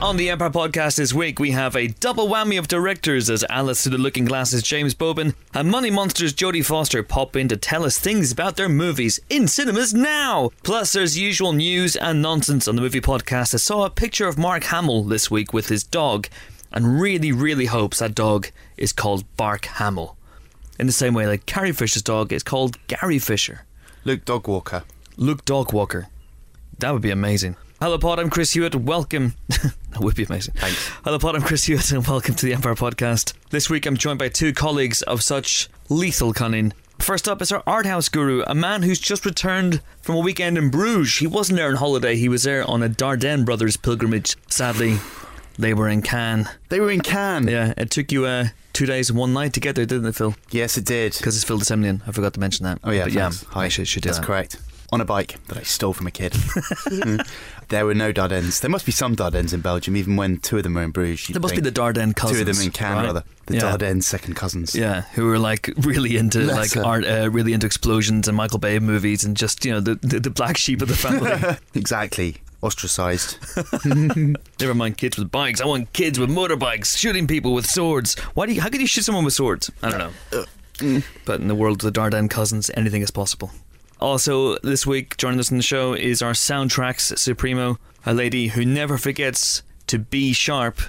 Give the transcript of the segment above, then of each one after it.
On the Empire Podcast this week, we have a double whammy of directors as Alice through the Looking Glasses James Bobin and Money Monsters Jodie Foster pop in to tell us things about their movies in cinemas now. Plus, there's usual news and nonsense on the movie podcast. I saw a picture of Mark Hamill this week with his dog and really hopes that dog is called Bark Hamill. In the same way like Carrie Fisher's dog is called Gary Fisher. Luke Dogwalker. Luke Dogwalker. That would be amazing. Hello Pod, I'm Chris Hewitt. Welcome. That would be amazing. Thanks. Hello Pod, I'm Chris Hewitt and welcome to the Empire Podcast. This week I'm joined by two colleagues of such lethal cunning. First up is our art house guru, a man who's just returned from a weekend in Bruges. He wasn't there on holiday, he was there on a Dardenne Brothers pilgrimage. Sadly, they were in Cannes. They were in Cannes? Yeah, it took you 2 days and 1 night to get there, didn't it, Phil? Yes, it did. Because it's Phil de Semlien. I forgot to mention that. Oh yeah, but thanks. yeah, Hi. I should do That's that. correct. On a bike that I stole from a kid. There were no Dardennes. There must be some Dardennes in Belgium, even when two of them were in Bruges. There must be the Dardenne cousins. Two of them in Cannes, right? rather. The Dardennes second cousins. Yeah, who were like really into Lesser. like art, really into explosions and Michael Bay movies and just, you know, the black sheep of the family. Exactly. Ostracised. Never mind kids with bikes. I want kids with motorbikes shooting people with swords. How can you shoot someone with swords? I don't know. But in the world of the Dardenne cousins, anything is possible. Also, this week, joining us in the show is our Soundtracks Supremo, a lady who never forgets to be sharp.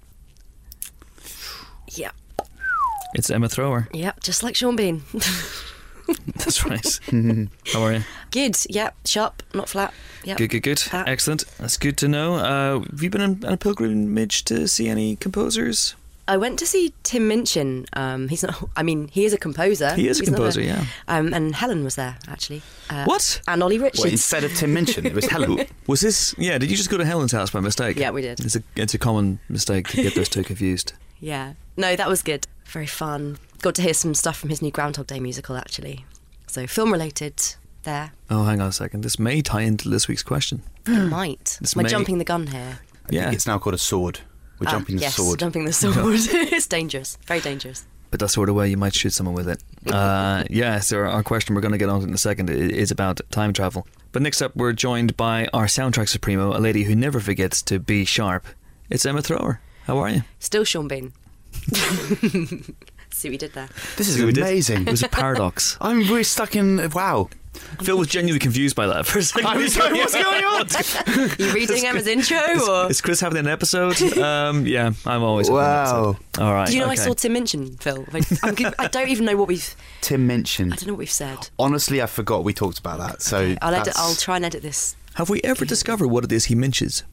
Yeah. It's Emma Thrower. Yep, just like Sean Bean. That's right. How are you? Good, yep, sharp, not flat. Yep. Good. Excellent. That's good to know. Have you been on a pilgrimage to see any composers? I went to see Tim Minchin. He's not. I mean, he is a composer. He is a He's not composer, there. yeah. And Helen was there actually. What? And Ollie Richards. Wait, instead of Tim Minchin, it was Helen. Was this? Yeah. Did you just go to Helen's house by mistake? Yeah, we did. It's a common mistake to get those two confused. Yeah. No, that was good. Very fun. Got to hear some stuff from his new Groundhog Day musical actually. So film related there. Oh, hang on a second. This may tie into this week's question. It might. This Am I may- jumping the gun here? Yeah. It's now called a sword. We're jumping the yes, sword. jumping the sword. It's dangerous. Very dangerous. But that sort of way you might shoot someone with it. So our question we're going to get on to in a second is about time travel. But next up, we're joined by our Soundtrack Supremo, a lady who never forgets to be sharp. It's Emma Thrower. How are you? Still Sean Bean. See what we did there. This is See what we did? amazing. It was a paradox. We're stuck in... Wow. Phil was genuinely confused by that for a second. I was like, what's going on? You reading Emma's intro or? Is Chris having an episode? Yeah, I'm always having Wow. an episode. All right. Do you know okay. I saw Tim Minchin, Phil? I don't even know what we've. Tim Minchin. I don't know what we've said. Honestly, I forgot we talked about that. So I'll try and edit this. Have we ever discovered what it is he minches?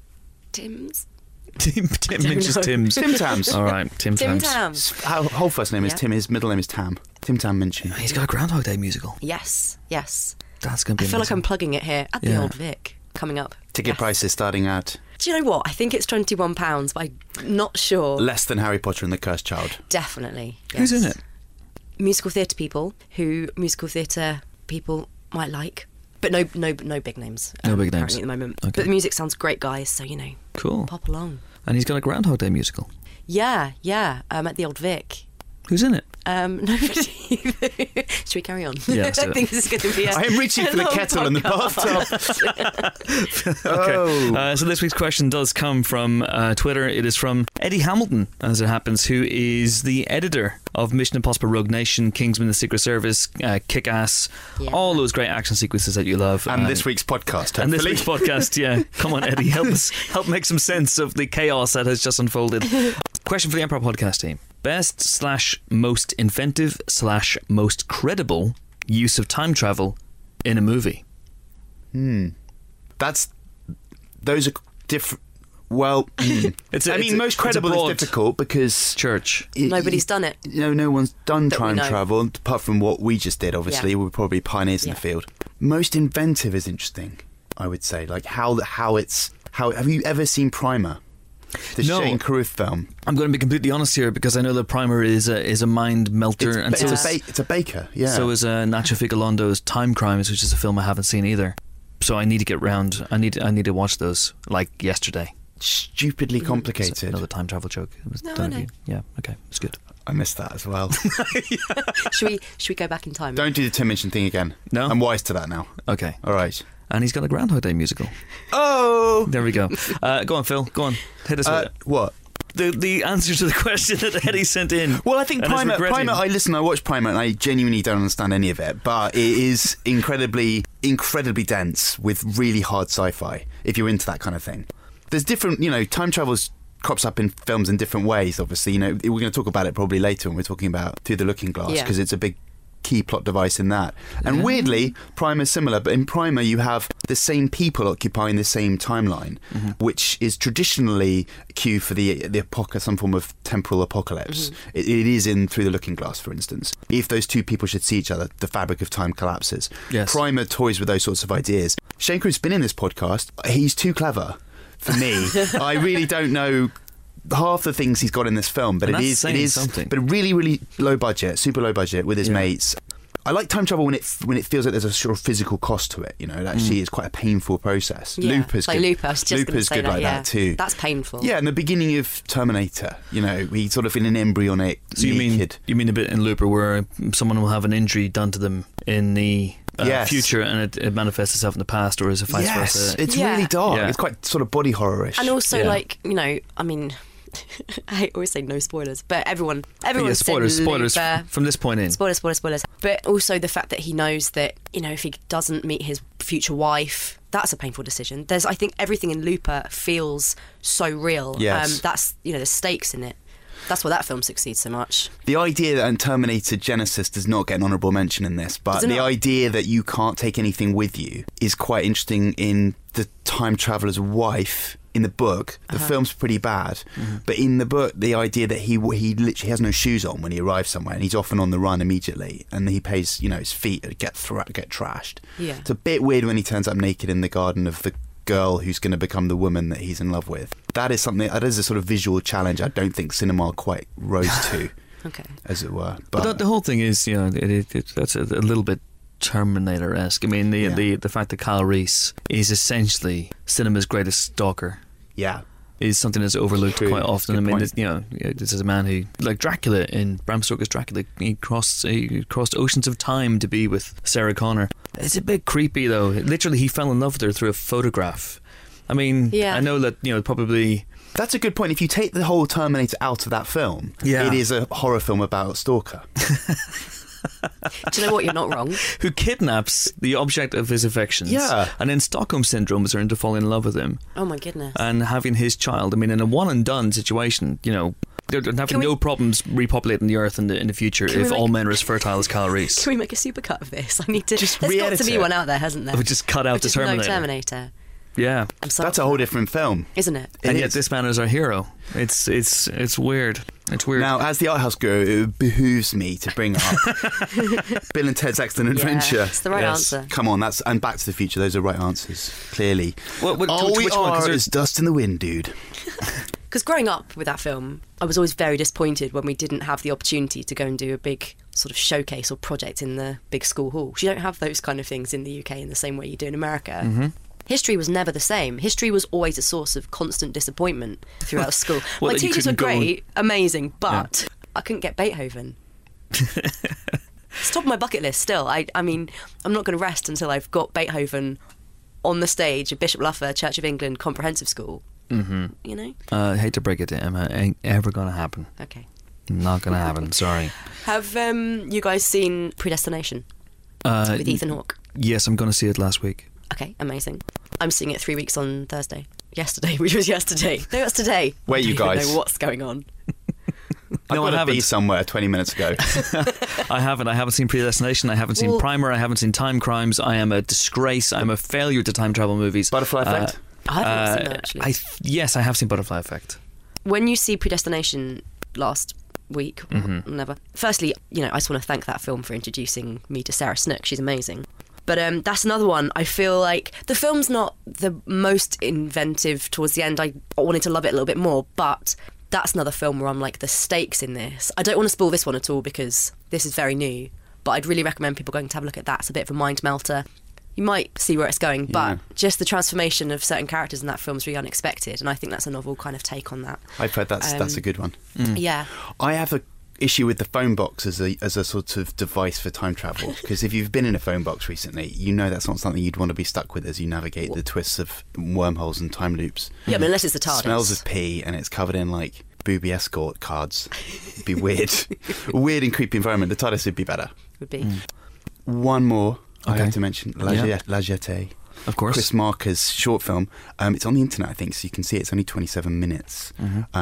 Tim's. Tim minches know. Tim's. Tim Tams. All right, Tim Tim Tams. Tam. Our whole first name is Yeah. Tim. His middle name is Tam. Tim Tam Minchin. He's got a Groundhog Day musical. Yes. That's going to I be feel like amazing. I'm plugging it here at the Yeah. Old Vic coming up. Ticket Yes. prices starting at Do you know what? I think it's £21, but I'm not sure. less than Harry Potter and the Cursed Child. Definitely. Who's yes. in it? Musical theatre people who musical theatre people might like. But no big names. No big names. Apparently at the moment. Okay. But the music sounds great, guys, so, Cool. pop along. And he's got a Groundhog Day musical. Yeah. At the Old Vic. Who's in it? Nobody. Should we carry on? Yeah, I let's do it. think this is going to be I am reaching for the long kettle in the podcast. bathtub. Okay. So this week's question does come from Twitter. It is from Eddie Hamilton, as it happens, who is the editor of Mission Impossible Rogue Nation, Kingsman: The Secret Service, Kick-Ass, Yeah. all those great action sequences that you love. And this week's podcast, And this hopefully. week's podcast, yeah. Come on, Eddie, help make some sense of the chaos that has just unfolded. Question for the Empire Podcast team. Best/most inventive/most credible use of time travel in a movie. Those are different. Well, most credible is difficult because Church. Nobody's done it. No one's done That we time know. travel apart from what we just did. Obviously, Yeah. we're probably pioneers in Yeah. the field. Most inventive is interesting. I would say, like how have you ever seen Primer? The No. Shane Carruth film. I'm going to be completely honest here because I know that Primer is a mind melter, and so is It's a baker. Yeah. so is Nacho Figalondo's Time Crimes, which is a film I haven't seen either. So I need to get round. I need to watch those like yesterday. Stupidly complicated. So another time travel joke. It was No, done I of know. you. Yeah. Okay. It's good. I missed that as well. Should we go back in time? Don't do the Tim Minchin thing again. No? I'm wise to that now. Okay. All right. And he's got a Groundhog Day musical. Oh! There we go. Go on, Phil. Go on. Hit us with it. What? The answer to the question that Eddie sent in. Well, I think and is Primer, regretting. I watched Primer and I genuinely don't understand any of it, but it is incredibly dense with really hard sci-fi, if you're into that kind of thing. There's different, time travels crops up in films in different ways, obviously. We're going to talk about it probably later when we're talking about Through the Looking Glass, because it's a big key plot device in that. And weirdly, Primer's similar, but in Primer you have the same people occupying the same timeline, which is traditionally a cue for the some form of temporal apocalypse. It is in Through the Looking Glass, for instance. If those two people should see each other, the fabric of time collapses. Yes. Primer toys with those sorts of ideas. Shane Crew's been in this podcast. He's too clever for me. I really don't know half the things he's got in this film, but And it that's is something. but really, really low budget, super low budget with his mates. I like time travel when it feels like there's a sort of physical cost to it. It actually is quite a painful process. Yeah. Looper's like good. Looper, I was just Looper's going to say good like that too. That's painful. Yeah, in the beginning of Terminator, he's sort of in an embryonic So you kid. mean a bit in Looper where someone will have an injury done to them in the future and it manifests itself in the past, or is it vice versa? It's really dark. Yeah. It's quite sort of body horror-ish. And also, Yeah. I always say no spoilers, but everyone's spoilers seen Looper. from this point in. Spoilers. But also the fact that he knows that, if he doesn't meet his future wife, that's a painful decision. I think everything in Looper feels so real. Yes. That's, the stakes in it. That's why that film succeeds so much. The idea that Terminator Genesis does not get an honourable mention in this, but Does it the not? idea that you can't take anything with you is quite interesting in The Time Traveller's Wife. In the book, the film's pretty bad, but in the book, the idea that he literally has no shoes on when he arrives somewhere, and he's often on the run immediately, and he pays, his feet get trashed. Yeah. It's a bit weird when he turns up naked in the garden of the girl who's going to become the woman that he's in love with. That is a sort of visual challenge I don't think cinema quite rose to, Okay. as it were. But the whole thing is, that's a little bit Terminator-esque. I mean, the fact that Kyle Reese is essentially cinema's greatest stalker yeah. is something that's overlooked True. quite often. Good I mean, point. this is a man who, like Dracula in Bram Stoker's Dracula, he crossed oceans of time to be with Sarah Connor. It's a bit creepy, though. Literally, he fell in love with her through a photograph. I mean, Yeah. I know that, probably... That's a good point. If you take the whole Terminator out of that film, it is a horror film about a stalker. Do you know what? You're not wrong. Who kidnaps the object of his affections. Yeah. And then Stockholm Syndrome is her into falling in love with him Oh my goodness. and having his child. I mean, in a one-and-done situation, they're having no problems repopulating the Earth in the future Can we if make- all men are as fertile as Kyle Reese. Can we make a supercut of this? I need to. Just There's got re-edit to be it. one out there, hasn't there? We just cut out Which the is Terminator. No Terminator. Yeah. I'm sorry. That's a whole different film. Isn't it? And It yet is. this man is our hero. It's weird. It's weird. Now, as the art house guru, it behooves me to bring up Bill and Ted's Excellent Adventure. Yeah, it's the right Yes. answer. Come on, and Back to the Future. Those are right answers, clearly. All we which one? 'Cause are there's- is dust in the wind, dude. Because growing up with that film, I was always very disappointed when we didn't have the opportunity to go and do a big sort of showcase or project in the big school hall. You don't have those kind of things in the UK in the same way you do in America. Mm-hmm. History was never the same. History was always a source of constant disappointment throughout school. Well, My that you teachers were couldn't go- great, amazing, but I couldn't get Beethoven. It's top of my bucket list still. I mean, I'm not going to rest until I've got Beethoven on the stage at Bishop Luffer Church of England Comprehensive School. Mm-hmm. I hate to break it to Emma, ain't ever going to happen. Okay. Not going to happen, sorry. Have you guys seen Predestination with Ethan Hawke? Yes, I'm going to see it last week. Okay, amazing. I'm seeing it 3 weeks on Thursday. Yesterday, which was yesterday. No, that's today. Wait, you I don't guys. know what's going on. I've No, got I to be haven't. somewhere 20 minutes ago. I haven't seen Predestination, I haven't seen Well- Primer, I haven't seen Time Crimes. I am a disgrace. I'm a failure to time travel movies. Butterfly Effect? I haven't seen that, actually. Yes, I have seen Butterfly Effect. When you see Predestination last week, or Mm-hmm. never. Firstly, I just want to thank that film for introducing me to Sarah Snook. She's amazing. But that's another one. I feel like the film's not the most inventive towards the end. I wanted to love it a little bit more, but that's another film where I'm like, the stakes in this. I don't want to spoil this one at all because this is very new, but I'd really recommend people going to have a look at that. It's a bit of a mind melter. You might see where it's going, but just the transformation of certain characters in that film is really unexpected, and I think that's a novel kind of take on that. I've heard that's a good one. Yeah. I have issue with the phone box as a sort of device for time travel, because if you've been in a phone box recently, you know that's not something you'd want to be stuck with as you navigate the twists of wormholes and time loops. Yeah, but unless it's the TARDIS. Smells of pee and it's covered in like booby escort cards. It'd be weird. Weird and creepy environment. The TARDIS would be better. Would be. One more I Okay. have to mention. La Jetée. Of course. Chris Marker's short film. It's on the internet, I think, so you can see it. It's only 27 minutes.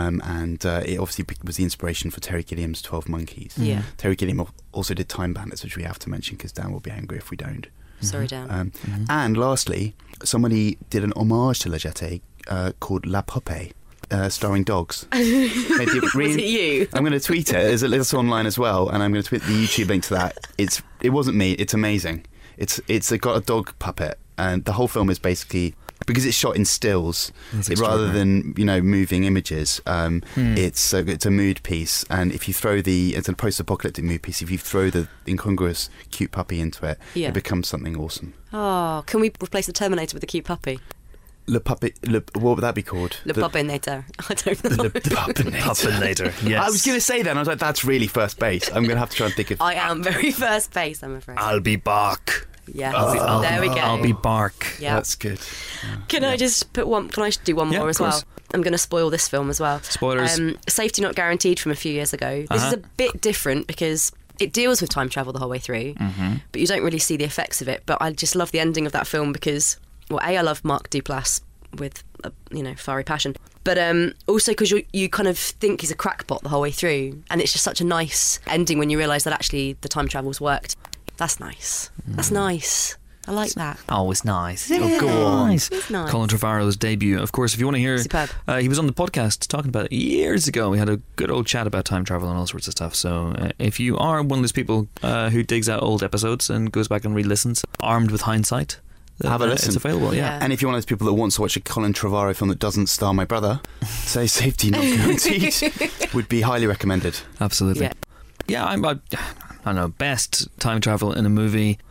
And it obviously was the inspiration for Terry Gilliam's 12 Monkeys. Yeah. Terry Gilliam also did Time Bandits, which we have to mention because Dan will be angry if we don't. Sorry, Dan. And lastly, somebody did an homage to La Jetée called La Poupée. Starring dogs. Maybe Was it you? I'm going to tweet it. It's online as well, and I'm going to tweet the YouTube link to that. It wasn't me. It's amazing. It's got a dog puppet, and the whole film is basically, because it's shot in stills rather than moving images. It's a mood piece, and if you throw it's a post-apocalyptic mood piece. If you throw the incongruous cute puppy into it, it becomes something awesome. Oh, can we replace the Terminator with the cute puppy? Le puppet. What would that be called? Le Puppinator. I don't know. Le Puppinator. Yes. I was going to say that, and I was like, that's really first base. I'm going to have to try and think of... I am very first base, I'm afraid. I'll be Bark. Yes. There we go. I'll be Bark. Yeah. That's good. Can I just put one? Can I do one Yeah, more of as well? course. I'm going to spoil this film as well. Spoilers. Safety Not Guaranteed from a few years ago. This is a bit different because it deals with time travel the whole way through, but you don't really see the effects of it. But I just love the ending of that film because, well, I love Mark Duplass with fiery passion, but also because you kind of think he's a crackpot the whole way through, and it's just such a nice ending when you realise that actually the time travel's worked. That's nice. That's nice. I like that. Always nice. Yeah. Oh, go on. It's nice. Colin Trevorrow's debut. Of course, if you want to hear... Superb. He was on the podcast talking about it years ago. We had a good old chat about time travel and all sorts of stuff. So if you are one of those people who digs out old episodes and goes back and re-listens, armed with hindsight... Have a listen. It's available, yeah. And if you're one of those people that wants to watch a Colin Trevorrow film that doesn't star my brother, say Safety Not Guaranteed would be highly recommended. Absolutely. Yeah, I don't know, best time travel in a movie.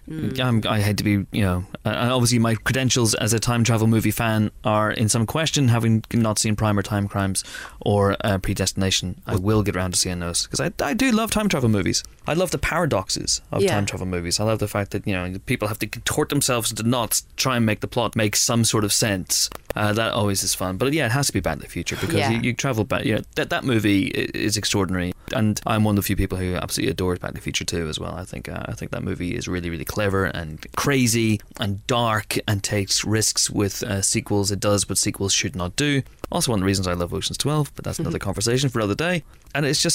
I hate to be, and obviously my credentials as a time travel movie fan are in some question, having not seen Prime or Time Crimes or Predestination. I will get around to seeing those because I do love time travel movies. I love the paradoxes of time travel movies. I love the fact that people have to contort themselves into knots to try and make the plot make some sort of sense. That always is fun. But yeah, it has to be Back to the Future because you travel back. That movie is extraordinary, and I'm one of the few people who absolutely adores Back to the Future too as well. I think that movie is really, really clever and crazy and dark and takes risks with sequels. It does what sequels should not do. Also one of the reasons I love Ocean's 12, but that's another conversation for another day. And it's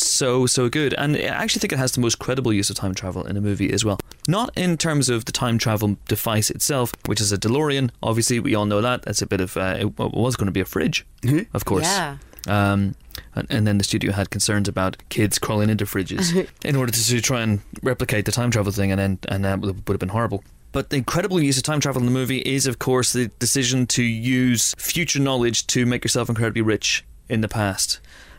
so good. And I actually think it has the most credible use of time travel in a movie as well. Not in terms of the time travel device itself, which is a DeLorean. Obviously, we all know that. That's a bit of... it was going to be a fridge, of course. Yeah. And then the studio had concerns about kids crawling into fridges in order to try and replicate the time travel thing, and that would have been horrible. But the incredible use of time travel in the movie is, of course, the decision to use future knowledge to make yourself incredibly rich in the past.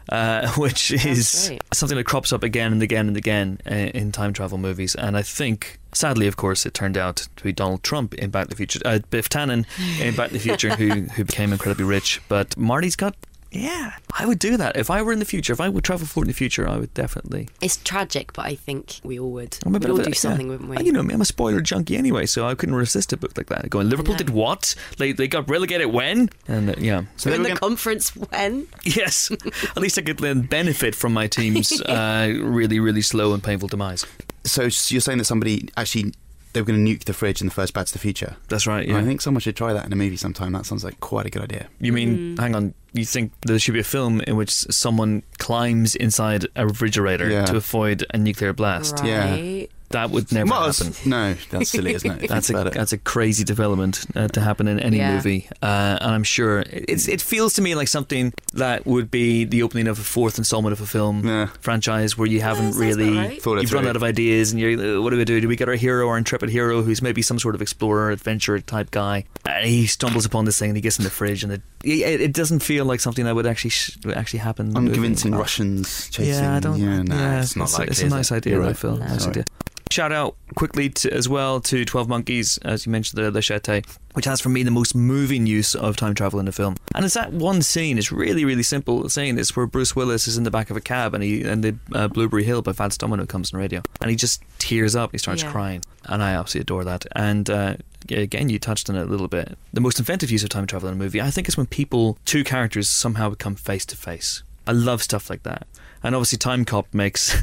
Which is something that crops up again and again and again in time travel movies. And I think, sadly, of course, it turned out to be Donald Trump in Back to the Future, Biff Tannen in Back to the Future, who became incredibly rich. But Marty's got... Yeah, I would do that. If I were in the future, if I would travel forward in the future, I would definitely... It's tragic, but I think we all would. We'd all do something, wouldn't we? You know me, I'm a spoiler junkie anyway, so I couldn't resist a book like that. Going, Liverpool did what? They got relegated when? And So in the conference when? Yes. At least I could then benefit from my team's really, really slow and painful demise. So you're saying that somebody actually... They were going to nuke the fridge in the first Back to the Future. That's right, yeah. I think someone should try that in a movie sometime. That sounds like quite a good idea. You mean, hang on, you think there should be a film in which someone climbs inside a refrigerator to avoid a nuclear blast? Right. Yeah. That would never happen. No, that's silly, isn't it? That's a crazy development to happen in any movie, and I'm sure it feels to me like something that would be the opening of a fourth installment of a film franchise where you haven't really you've run out of ideas, and you're what do we do? Do we get our hero, our intrepid hero, who's maybe some sort of explorer, adventurer type guy? And he stumbles upon this thing, and he gets in the fridge, and it doesn't feel like something that would actually happen. Unconvincing Russians chasing. Yeah, I don't. It's not likely. It's a nice idea, right. Phil. Nice idea. Shout out quickly as well to 12 Monkeys, as you mentioned, the Chete, which has for me the most moving use of time travel in the film. And it's that one scene. It's really, really simple scene. It's where Bruce Willis is in the back of a cab and the Blueberry Hill by Fats Domino comes on the radio, and he just tears up. He starts crying, and I absolutely adore that. And again, you touched on it a little bit. The most inventive use of time travel in a movie, I think, is when two characters somehow become face to face. I love stuff like that. And obviously Time Cop makes...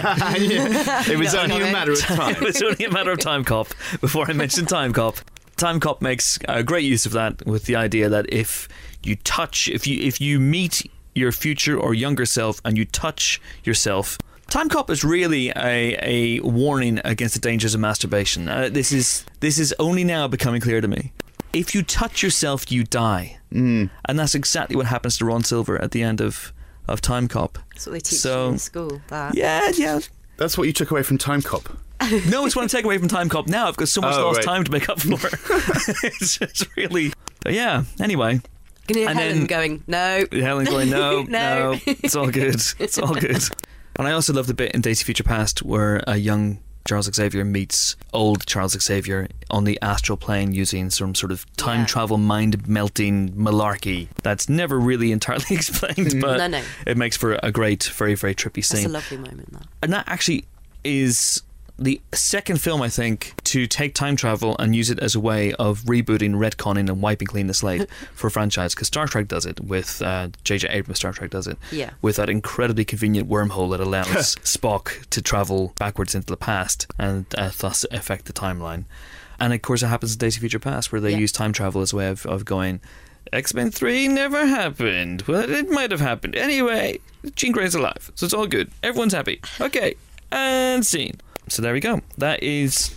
It was only a matter of time. It was only a matter of Time Cop before I mentioned Time Cop. Time Cop makes great use of that with the idea that if you meet your future or younger self and you touch yourself... Time Cop is really a warning against the dangers of masturbation. This is only now becoming clear to me. If you touch yourself, you die. And that's exactly what happens to Ron Silver at the end of Time Cop. That's what they teach you in school. That. Yeah. That's what you took away from Time Cop. No, it's what I'm taking away from Time Cop now. I've got so much lost time to make up for. It's really... Yeah, anyway. Can you hear Helen going, no. Helen going, no, No. no. It's all good. It's all good. And I also love the bit in Days of Future Past where a young Charles Xavier meets old Charles Xavier on the astral plane using some sort of time travel mind-melting malarkey that's never really entirely explained, but it makes for a great, very, very trippy scene. That's a lovely moment, that. And that actually is the second film, I think, to take time travel and use it as a way of rebooting, retconning and wiping clean the slate for a franchise, because Star Trek does it with J.J. Abrams. Star Trek does it with that incredibly convenient wormhole that allows Spock to travel backwards into the past and thus affect the timeline. And of course it happens in Days of Future Past, where they use time travel as a way of going, X-Men 3 never happened. Well, it might have happened. Anyway, Jean Grey's alive, so it's all good. Everyone's happy. Okay, and scene. So there we go. That is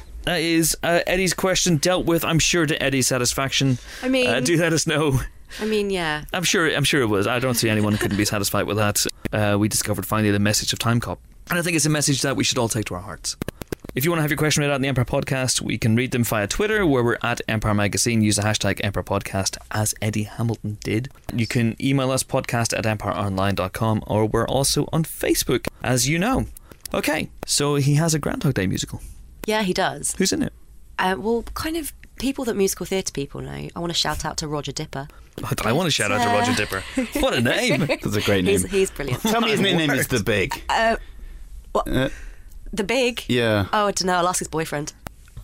Eddie's question dealt with, I'm sure, to Eddie's satisfaction. I mean, do let us know. I mean, yeah. I'm sure it was. I don't see anyone who couldn't be satisfied with that. We discovered finally the message of Time Cop, and I think it's a message that we should all take to our hearts. If you want to have your question read out in the Empire Podcast, we can read them via Twitter, where we're at Empire Magazine. Use the hashtag Empire Podcast, as Eddie Hamilton did. You can email us, podcast@empireonline.com, or we're also on Facebook, as you know. Okay, so he has a Groundhog Day musical. Yeah, he does. Who's in it? Well, kind of people that musical theatre people know. I want to shout out to Roger Dipper. I want to shout out to Roger Dipper. What a name. That's a great name. He's brilliant. Tell me his nickname is The Big. What? The Big? Yeah. Oh, I don't know. I'll ask his boyfriend.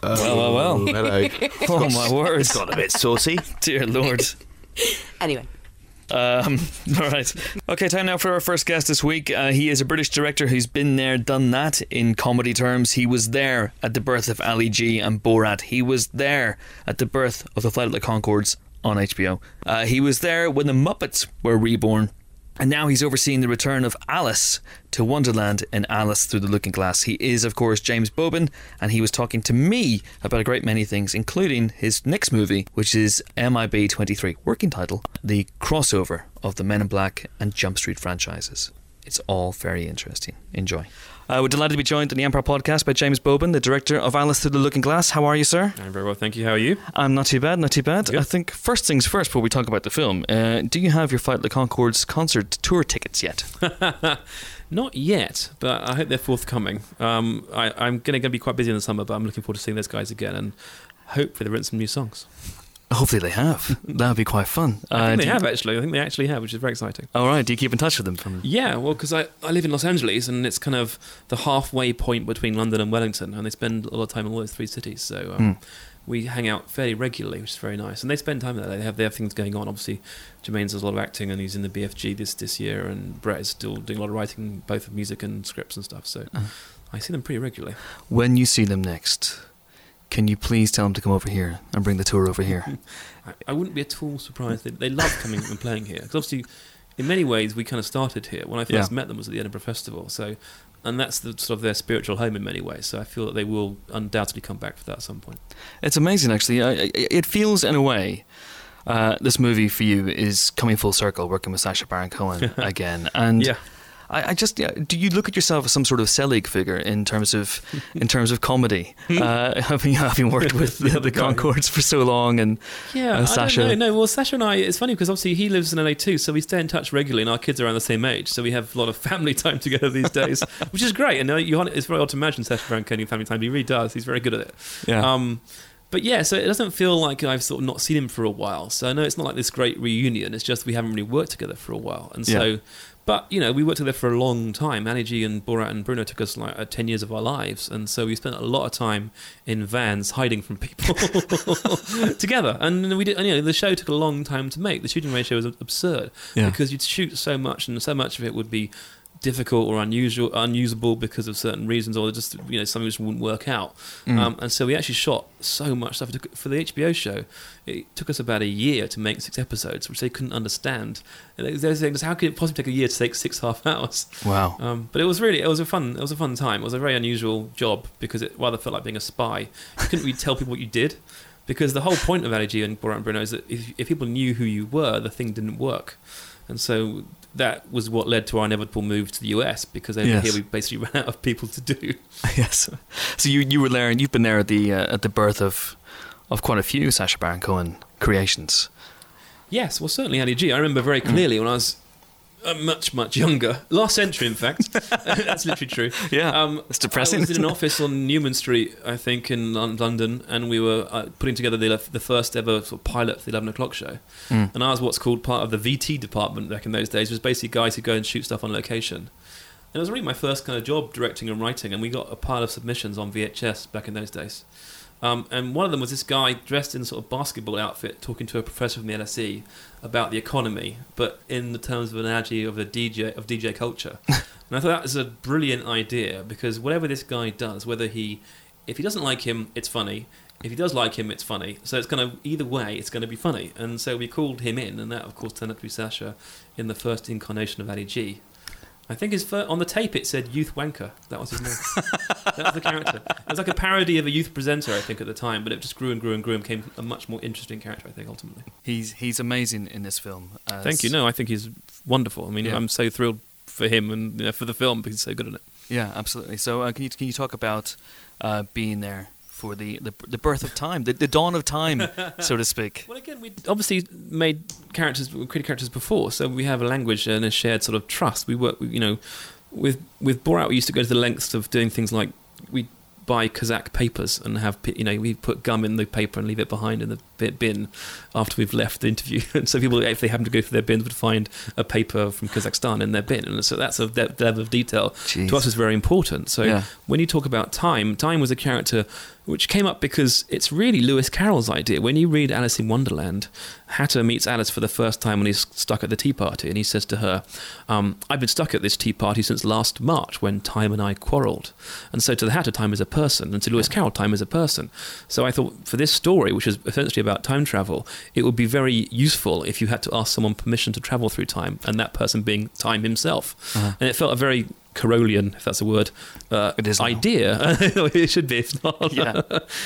Well. Hello. Oh, my word. It's got a bit saucy. Dear Lord. Anyway. All right. Okay, time now for our first guest this week. He is a British director who's been there, done that in comedy terms. He was there at the birth of Ali G and Borat. He was there at the birth of The Flight of the Conchords on HBO. He was there when the Muppets were reborn. And now he's overseeing the return of Alice to Wonderland in Alice Through the Looking Glass. He is, of course, James Bobin, and he was talking to me about a great many things, including his next movie, which is MIB 23, working title, the crossover of the Men in Black and Jump Street franchises. It's all very interesting. Enjoy. We're delighted to be joined on the Empire Podcast by James Bobin, the director of Alice Through the Looking Glass. How are you, sir? I'm very well, thank you. How are you? I'm not too bad, not too bad. Good. I think first things first, before we talk about the film, do you have your Flight of the Conchords concert tour tickets yet? Not yet, but I hope they're forthcoming. I'm going to be quite busy in the summer, but I'm looking forward to seeing those guys again, and hopefully they've written some new songs. Hopefully they have. That would be quite fun. I think they have, actually. I think they actually have, which is very exciting. All right. Do you keep in touch with them? Yeah, well, because I live in Los Angeles, and it's kind of the halfway point between London and Wellington, and they spend a lot of time in all those three cities. So we hang out fairly regularly, which is very nice. And they spend time there. They have things going on. Obviously, Jermaine's does a lot of acting, and he's in the BFG this year, and Brett is still doing a lot of writing, both of music and scripts and stuff. So I see them pretty regularly. When you see them next, can you please tell them to come over here and bring the tour over here? I wouldn't be at all surprised. They love coming and playing here. Because obviously, in many ways, we kind of started here. When I first met them was at the Edinburgh Festival. So, and that's the sort of their spiritual home in many ways. So I feel that they will undoubtedly come back for that at some point. It's amazing, actually. It feels, in a way, this movie for you is coming full circle, working with Sacha Baron Cohen again. And I just do you look at yourself as some sort of Selig figure in terms of comedy? Having worked with the Concords for so long, and Sacha. I don't know. Well, Sacha and I, it's funny because obviously he lives in LA too, so we stay in touch regularly, and our kids are around the same age, so we have a lot of family time together these days, which is great. And it's very odd to imagine Sacha Baron Cohen family time, but he really does. He's very good at it. Yeah. But yeah, so it doesn't feel like I've sort of not seen him for a while. So I know it's not like this great reunion. It's just we haven't really worked together for a while, and so. But, we worked together for a long time. Ali G and Borat and Bruno took us like 10 years of our lives. And so we spent a lot of time in vans hiding from people together. And we did. The show took a long time to make. The shooting ratio was absurd because you'd shoot so much, and so much of it would be difficult or unusable because of certain reasons, or just something just wouldn't work out. And so we actually shot so much stuff. For the HBO show, it took us about a year to make 6 episodes, which they couldn't understand. And there's things, how could it possibly take a year to take 6.5 hours? Wow. But it was a fun time. It was a very unusual job because it rather felt like being a spy. You couldn't really tell people what you did, because the whole point of Ali G and Borat and Bruno is that if people knew who you were, the thing didn't work. And so that was what led to our inevitable move to the US, because over here we basically ran out of people to do. Yes. So you were there, and you've been there at the birth of quite a few Sacha Baron Cohen creations. Yes, well, certainly Ali G. I remember very clearly when I was much, much younger. Last century, in fact. That's literally true. Yeah, it's depressing. I was in an office on Newman Street, I think, in London, and we were putting together the first ever sort of pilot for the 11 o'clock show. And I was what's called part of the VT department back in those days, which was basically guys who go and shoot stuff on location. And it was really my first kind of job, directing and writing, and we got a pile of submissions on VHS back in those days. And one of them was this guy dressed in a sort of basketball outfit talking to a professor from the LSE about the economy, but in the terms of an analogy of DJ culture. And I thought that was a brilliant idea, because whatever this guy does, if he doesn't like him, it's funny. If he does like him, it's funny. So it's kind of, either way, it's going to be funny. And so we called him in, and that, of course, turned out to be Sacha in the first incarnation of Ali G. I think on the tape it said Youth Wanker. That was his name. That was the character. It was like a parody of a youth presenter, I think, at the time, but it just grew and grew and grew and became a much more interesting character, I think, ultimately. He's amazing in this film. Thank you. No, I think he's wonderful. I mean, I'm so thrilled for him and for the film, because he's so good at it. Yeah, absolutely. So can you talk about being there for the birth of time, the dawn of time, so to speak? Well, again, we obviously created characters before, so we have a language and a shared sort of trust. We work, with Borat, we used to go to the lengths of doing things like we buy Kazakh papers and have, we put gum in the paper and leave it behind in the bin after we've left the interview. And so people, if they happen to go through their bins, would find a paper from Kazakhstan in their bin. And so that's a level of detail to us is very important. So when you talk about Time was a character which came up because it's really Lewis Carroll's idea. When you read Alice in Wonderland, Hatter meets Alice for the first time when he's stuck at the tea party, and he says to her, I've been stuck at this tea party since last March when Time and I quarrelled. And so to the Hatter, time is a person, and to Lewis Carroll, time is a person. So I thought for this story, which is essentially about time travel, it would be very useful if you had to ask someone permission to travel through time, and that person being Time himself. And it felt a very Carolian, if that's a word, it is idea. It should be, if not. Yeah.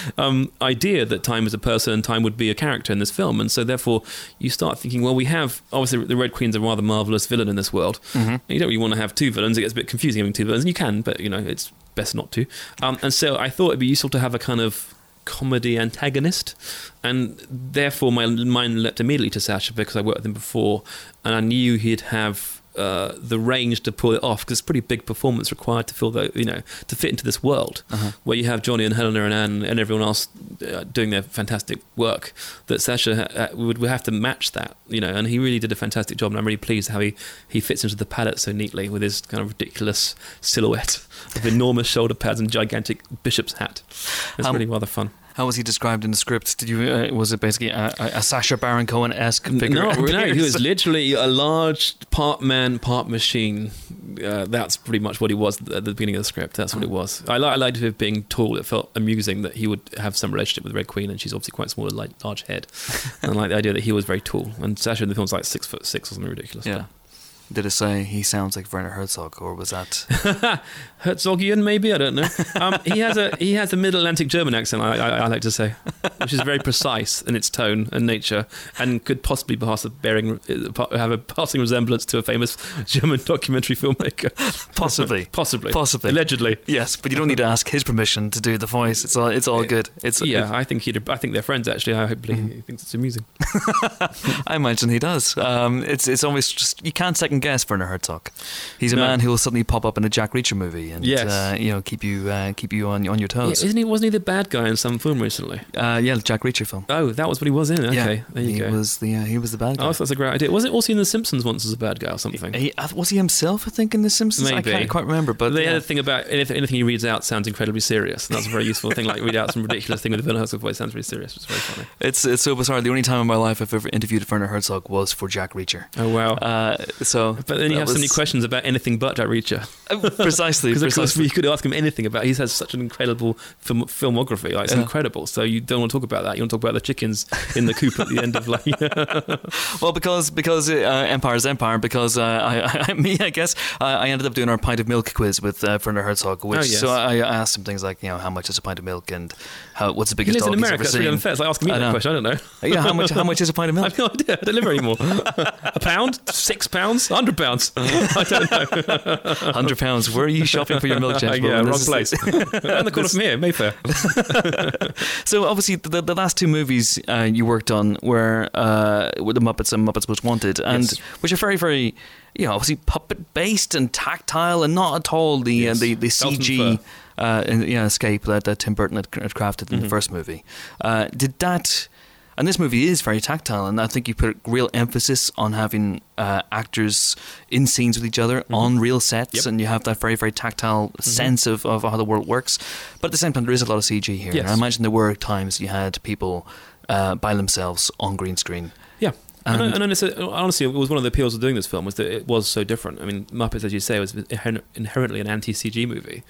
Idea that Time is a person and Time would be a character in this film. And so therefore you start thinking, well, we have, obviously the Red Queen's a rather marvellous villain in this world. And you don't really want to have two villains. It gets a bit confusing having two villains, and you can, but it's best not to. And so I thought it'd be useful to have a kind of comedy antagonist, and therefore my mind leapt immediately to Sacha because I worked with him before, and I knew he'd have the range to pull it off, because it's a pretty big performance required to to fit into this world where you have Johnny and Helena and Anne and everyone else doing their fantastic work. That Sacha would have to match that, and he really did a fantastic job. And I'm really pleased how he fits into the palette so neatly with his kind of ridiculous silhouette of enormous shoulder pads and gigantic bishop's hat. It's really rather fun. How was he described in the script? Did you? Was it basically a Sacha Baron Cohen-esque figure? No, he was literally a large part man, part machine. That's pretty much what he was at the beginning of the script. That's what it was. I liked him being tall. It felt amusing that he would have some relationship with the Red Queen, and she's obviously quite small, with large head. And I like the idea that he was very tall. And Sacha in the film was like 6'6" or something ridiculous. Yeah. did it say he sounds like Werner Herzog, or was that Herzogian, maybe, I don't know. He has a Mid-Atlantic German accent, I like to say, which is very precise in its tone and nature, and could possibly have a passing resemblance to a famous German documentary filmmaker. possibly, allegedly. Yes, but you don't need to ask his permission to do the voice. It's all good. I think they're friends actually. I hope he thinks it's amusing. I imagine he does. It's always just, you can't second guess Werner Herzog. He's a man who will suddenly pop up in a Jack Reacher movie and keep you on your toes. Yeah, wasn't he the bad guy in some film recently? The Jack Reacher film. Oh, that was what he was in. Okay, there you go. He was the bad guy. Oh, that's a great idea. Was it also in The Simpsons once as a bad guy or something? Was he himself, I think, in The Simpsons? Maybe. I can't quite remember. But the other thing about anything he reads out sounds incredibly serious. And that's a very useful thing. Like read out some ridiculous thing with a Werner Herzog voice sounds really serious. It's very funny. It's so bizarre. The only time in my life I've ever interviewed Werner Herzog was for Jack Reacher. Oh wow! But then you have so many questions about anything but Jack Reacher. Precisely. Because of course you could ask him anything about. He has such an incredible filmography. Like it's incredible. So you don't want to talk about that. You want to talk about the chickens in the coop at the end of like. Well, because Empire's Empire. Because I guess I ended up doing our pint of milk quiz with Werner Herzog. So I asked him things like, how much is a pint of milk, and what's the biggest dog he's ever seen. He lives in America. That's really unfair. It's like asking me that question. I don't know. Yeah, how much is a pint of milk? I have no idea. I don't live anymore. £1, £6, £100. I don't know. £100. Where are you shopping for your milk, James? Wrong place. Around the corner from here, Mayfair. So obviously the last two movies you worked on were with the Muppets and Muppets Most Wanted, and which are very, very, obviously puppet based and tactile, and not at all the CG escape that Tim Burton had crafted in the first movie. Did that? And this movie is very tactile, and I think you put real emphasis on having actors in scenes with each other on real sets, and you have that very, very tactile sense of how the world works. But at the same time, there is a lot of CG here. Yes. And I imagine there were times you had people by themselves on green screen. Yeah. And honestly, it was one of the appeals of doing this film was that it was so different. I mean, Muppets, as you say, was inherently an anti-CG movie.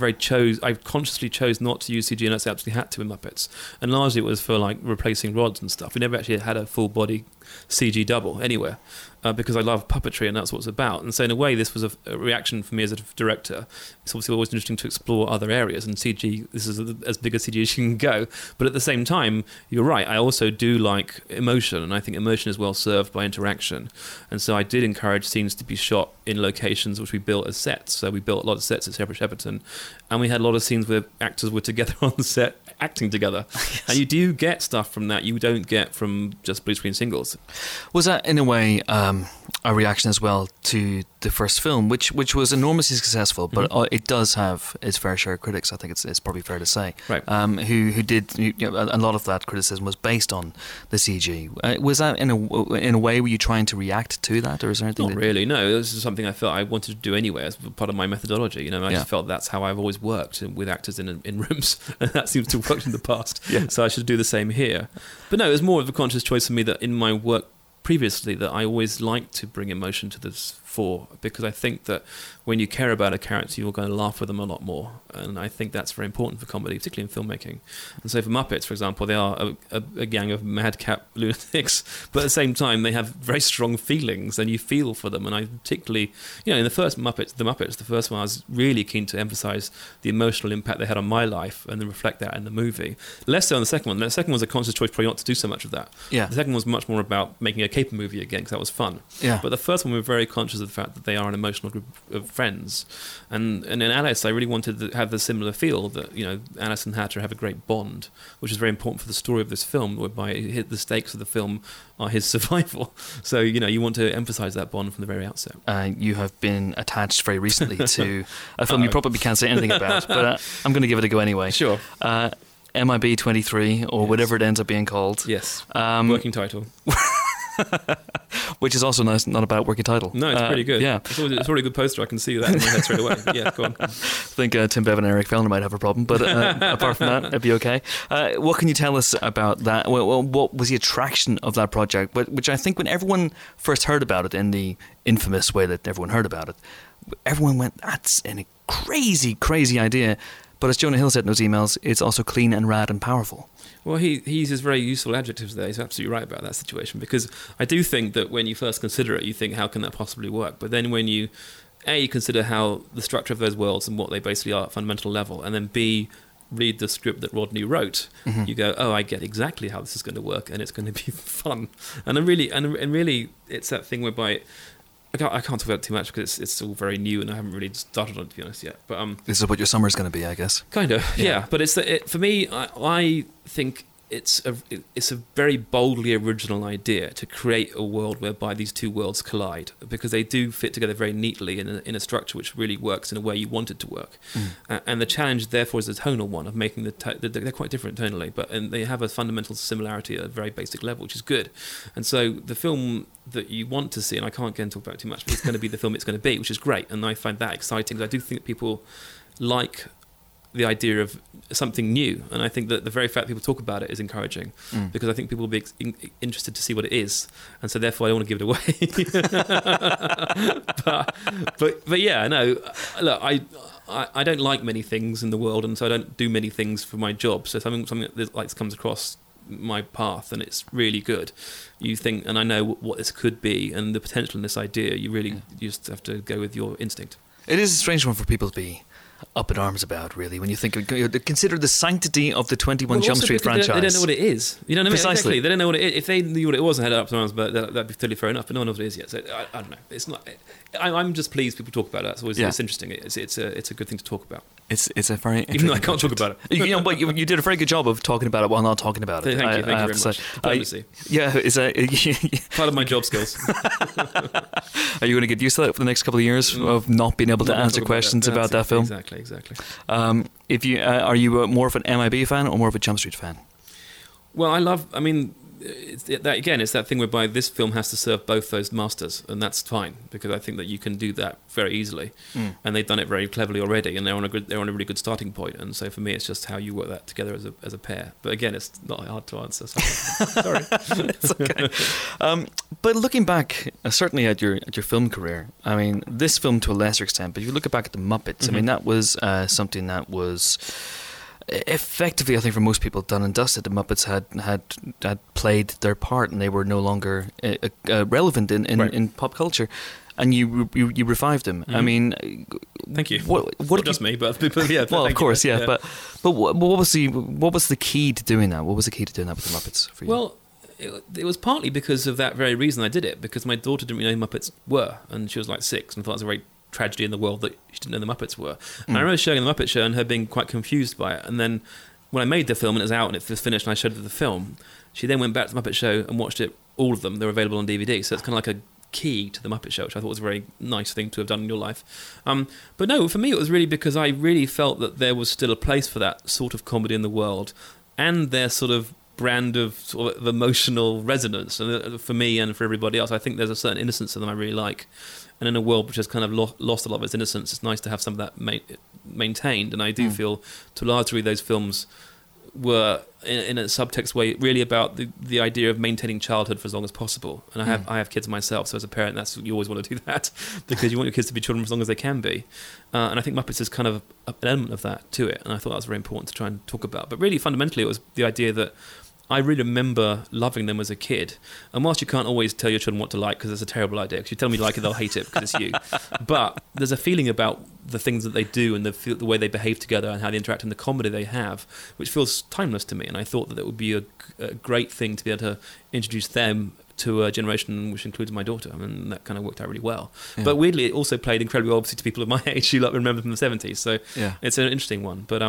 I consciously chose not to use CG unless I absolutely had to in Muppets, and largely it was for like replacing rods and stuff. We never actually had a full body CG double anywhere. Because I love puppetry and that's what it's about. And so in a way, this was a reaction for me as a director. It's obviously always interesting to explore other areas, and CG, this is as big a CG as you can go. But at the same time, you're right, I also do like emotion, and I think emotion is well served by interaction. And so I did encourage scenes to be shot in locations which we built as sets. So we built a lot of sets at Shepperton, and we had a lot of scenes where actors were together on the set acting together. Yes. And you do get stuff from that you don't get from just blue screen singles. Was that in a way a reaction as well to the first film, which was enormously successful, but it does have its fair share of critics, I think it's probably fair to say, right. Who did a lot of that criticism was based on the CG. Was that in a way, were you trying to react to that, or is there anything? Not really, no. This is something I felt I wanted to do anyway as part of my methodology. I just felt that's how I've always worked with actors in rooms, and that seems to have worked in the past. So I should do the same here. But no, it was more of a conscious choice for me that in my work previously that I always like to bring emotion to this fore, because I think that when you care about a character, you're going to laugh with them a lot more, and I think that's very important for comedy, particularly in filmmaking. And so for Muppets, for example, they are a gang of madcap lunatics, but at the same time they have very strong feelings, and you feel for them. And I particularly, in the first Muppets, the first one, I was really keen to emphasise the emotional impact they had on my life and then reflect that in the movie. Less so on the second one. The second one was a conscious choice probably not to do so much of that. Yeah. The second one was much more about making a caper movie again, because that was fun. Yeah. But the first one, we were very conscious of the fact that they are an emotional group of friends, and in Alice, I really wanted to have the similar feel that Alice and Hatter have a great bond, which is very important for the story of this film, whereby the stakes of the film are his survival. So you want to emphasise that bond from the very outset. You have been attached very recently to a film you probably can't say anything about, but I'm going to give it a go anyway. Sure. MIB 23, or whatever it ends up being called. Yes. Working title. Which is also nice, not a bad working title. No, it's pretty good. Yeah. It's already a good poster. I can see that in my head straight away. Yeah, go on. I think Tim Bevan and Eric Fellner might have a problem, but apart from that, it'd be okay. What can you tell us about that? Well, what was the attraction of that project? Which I think when everyone first heard about it, in the infamous way that everyone heard about it, everyone went, that's a crazy, crazy idea. But as Jonah Hill said in those emails, it's also clean and rad and powerful. Well, he uses very useful adjectives there. He's absolutely right about that situation, because I do think that when you first consider it, you think, how can that possibly work? But then when you, A, consider how the structure of those worlds and what they basically are at a fundamental level, and then B, read the script that Rodney wrote, you go, oh, I get exactly how this is going to work, and it's going to be fun. And really, it's that thing whereby I can't talk about it too much because it's all very new and I haven't really started on it, to be honest, yet. But this is what your summer's going to be, I guess. Kind of, yeah. But for me, I think it's a very boldly original idea to create a world whereby these two worlds collide, because they do fit together very neatly in a structure which really works in a way you want it to work. And the challenge, therefore, is the tonal one of making they're quite different tonally, and they have a fundamental similarity at a very basic level, which is good. And so the film that you want to see, and I can't get into talk about it too much, but it's going to be the film it's going to be, which is great, and I find that exciting, because I do think that people like the idea of something new, and I think that the very fact people talk about it is encouraging, because I think people will be interested to see what it is, and so therefore I don't want to give it away. but yeah, no, look, I don't like many things in the world, and so I don't do many things for my job. So something that like comes across my path and it's really good, you think, and I know what this could be and the potential in this idea, you just have to go with your instinct. It is a strange one for people to be up in arms about, really, when you think consider the sanctity of the 21 Jump Street franchise. They don't know what it is. You know what I mean? Precisely. Exactly. They don't know what it is. If they knew what it was and had it up in arms, but that'd be totally fair enough. But no one knows what it is yet. So I don't know. It's not. I'm just pleased people talk about it. It's always it's interesting. It's a good thing to talk about. It's a very even though I can't talk about it. But you did a very good job of talking about it while not talking about it. Thank you very much. Diplomacy. It's part of my job skills. Are you going to get used to that for the next couple of years of not being able to answer questions about that film? Exactly. If you are you more of an MIB fan or more of a Jump Street fan? Well, it's that thing whereby this film has to serve both those masters, and that's fine, because I think that you can do that very easily, and they've done it very cleverly already, and they're on a really good starting point. And so for me, it's just how you work that together as a pair. But again, it's not hard to answer. Sorry, it's okay. But looking back, certainly at your film career, I mean, this film to a lesser extent, but if you look back at the Muppets, I mean, that was something that was effectively, I think, for most people, done and dusted. The Muppets had played their part, and they were no longer relevant in pop culture. And you revived them. I mean, thank you. What not just me, but people. Yeah. Well, of course, yeah. But what was the key to doing that? What was the key to doing that with the Muppets for you? Well, it was partly because of that very reason I did it, because my daughter didn't really know who Muppets were, and she was like 6, and thought it was a great tragedy in the world that she didn't know the Muppets were. And I remember showing the Muppet Show and her being quite confused by it. And then when I made the film and it was out and it was finished and I showed her the film, she then went back to the Muppet Show and watched it, all of them. They're available on DVD. So it's kind of like a key to the Muppet Show, which I thought was a very nice thing to have done in your life. But no, for me it was really because I really felt that there was still a place for that sort of comedy in the world, and their sort of brand of sort of emotional resonance. And for me and for everybody else, I think there's a certain innocence to them I really like. And in a world which has kind of lost a lot of its innocence, it's nice to have some of that maintained. And I do feel, to a large degree, those films were, in a subtext way, really about the idea of maintaining childhood for as long as possible. And I have kids myself, so as a parent, you always want to do that, because you want your kids to be children for as long as they can be. And I think Muppets is kind of an element of that to it. And I thought that was very important to try and talk about. But really, fundamentally, it was the idea that I really remember loving them as a kid. And whilst you can't always tell your children what to like, because it's a terrible idea, because you tell them you like it, they'll hate it because it's you. But there's a feeling about the things that they do and the way they behave together and how they interact and the comedy they have, which feels timeless to me. And I thought that it would be a great thing to be able to introduce them to a generation which includes my daughter. I mean, that kind of worked out really well. Yeah. But weirdly, it also played incredibly well, obviously, to people of my age who remember from the 70s. So it's an interesting one. But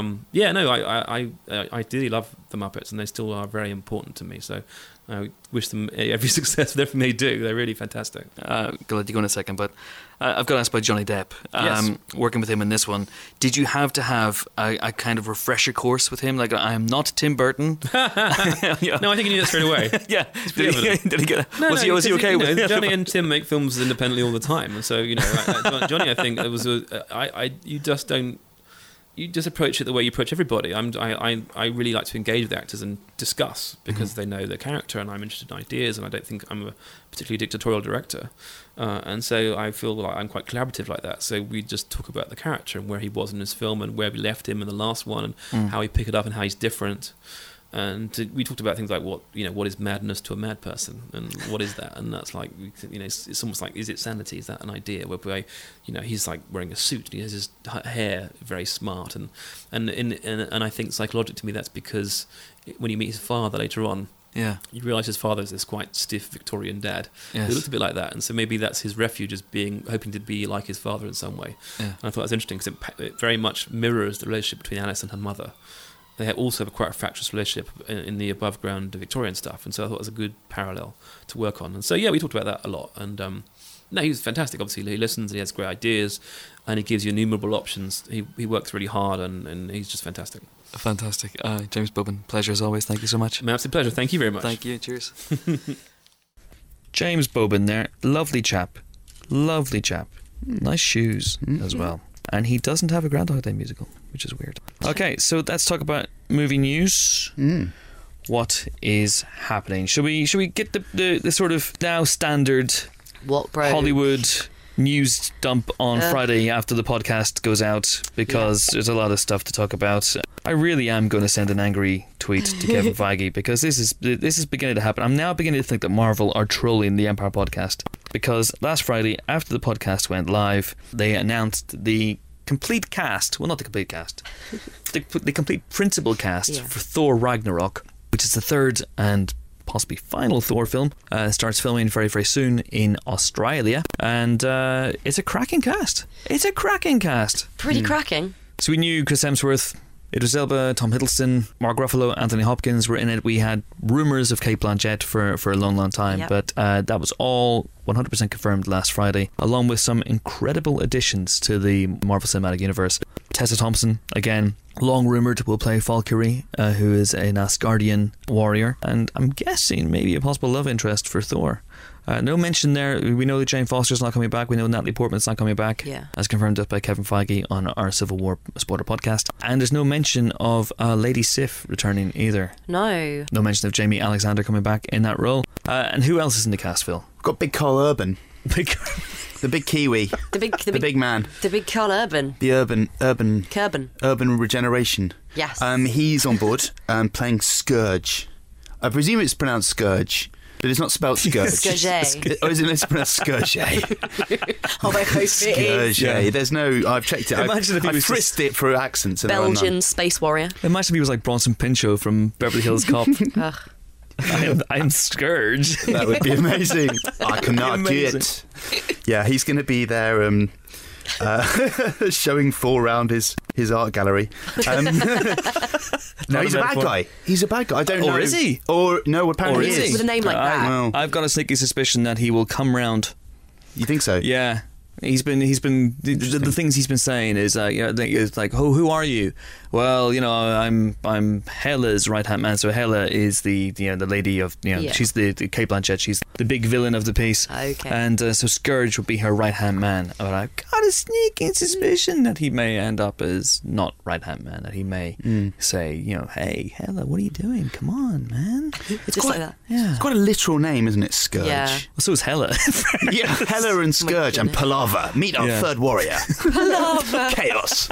I really love the Muppets, and they still are very important to me. So I wish them every success with everything they do. They're really fantastic. I'll let you go in a second, but I've got to ask about Johnny Depp. Yes. Working with him in this one, did you have to have a kind of refresher course with him? Like, I am not Tim Burton. No, I think he knew that straight away. Yeah. Did he get? Was he okay with it? Johnny and Tim make films independently all the time, and so Johnny, I think it was you just don't. you just approach it the way you approach everybody. I really like to engage with actors and discuss because they know their character, and I'm interested in ideas, and I don't think I'm a particularly dictatorial director, and so I feel like I'm quite collaborative like that. So we just talk about the character and where he was in his film and where we left him in the last one, and how he picked it up and how he's different. And we talked about things like what is madness to a mad person, and what is that? And that's like, it's almost like, is it sanity? Is that an idea? Where he's like wearing a suit and he has his hair very smart, and I think psychologically to me that's because when you meet his father later on, you realise his father is this quite stiff Victorian dad. Yes. He looked a bit like that, and so maybe that's his refuge, as hoping to be like his father in some way. Yeah. And I thought that was interesting because it very much mirrors the relationship between Alice and her mother. They also have quite a fractious relationship in the above ground Victorian stuff, and so I thought it was a good parallel to work on. And so we talked about that a lot. And no, he was fantastic. Obviously, he listens, and he has great ideas, and he gives you innumerable options. He works really hard, and he's just fantastic. Fantastic. James Bobin, pleasure as always. Thank you so much. My absolute pleasure. Thank you very much. Thank you. Cheers. James Bobin there. Lovely chap. Nice shoes as well. And he doesn't have a Groundhog Day musical, which is weird. Okay, so let's talk about movie news. What is happening? Should we get the sort of now standard What, bro? Hollywood news dump on Friday after the podcast goes out, because there's a lot of stuff to talk about. I really am going to send an angry tweet to Kevin Feige, because this is beginning to happen. I'm now beginning to think that Marvel are trolling the Empire podcast, because last Friday after the podcast went live, they announced the complete cast, well, not the complete cast, the complete principal cast for Thor Ragnarok, which is the third and possibly final Thor film. Starts filming very, very soon in Australia, and it's a cracking cast. Pretty cracking. So we knew Chris Hemsworth, Idris Elba, Tom Hiddleston, Mark Ruffalo, Anthony Hopkins were in it. We had rumours of Cate Blanchett for a long, long time, but that was all 100% confirmed last Friday, along with some incredible additions to the Marvel Cinematic Universe. Tessa Thompson, again, long rumoured, will play Valkyrie, who is an Asgardian warrior, and I'm guessing maybe a possible love interest for Thor. No mention there. We know that Jane Foster's not coming back. We know Natalie Portman's not coming back, as confirmed by Kevin Feige on our Civil War spoiler podcast. And there's no mention of Lady Sif returning either. No mention of Jamie Alexander coming back in that role. And who else is in the cast, Phil? We've got Big Carl Urban. The big Kiwi. The big man. The big Carl Urban. The urban Kerbin. regeneration. Yes. He's on board, playing Scourge. I presume it's pronounced Scourge, but it's not spelled Scourge. Scourge. Or is it pronounced Scourge? Oh, I hope it is. Scourge. There's no. I've checked it. Imagine if he I was frisked it for accents. And Belgian space warrior. Imagine if he was like Bronson Pinchot from Beverly Hills Cop. I'm Scourge. That would be amazing. I cannot do it. Yeah, he's going to be there showing Thor around his art gallery. No, he's a bad guy. He's a bad guy. I don't know. Or is he? Or no, apparently he is. With a name like that. Well, I've got a sneaky suspicion that he will come round. you think so? Yeah. He's been the things he's been saying is it's like, oh, who are you? Well, I'm Hela's right hand man. So Hela is the lady of she's the Cate Blanchett. She's the big villain of the piece. Okay. And so Scourge would be her right hand man. But I've got a sneaking suspicion that he may end up as not right hand man. That he may say, hey Hela, what are you doing? Come on, man. It's just like that. Yeah. It's quite a literal name, isn't it? Scourge. Yeah. Well, so is Hela. Yeah, Hela and Scourge and Palaver. Meet our third warrior. Palaver. Chaos.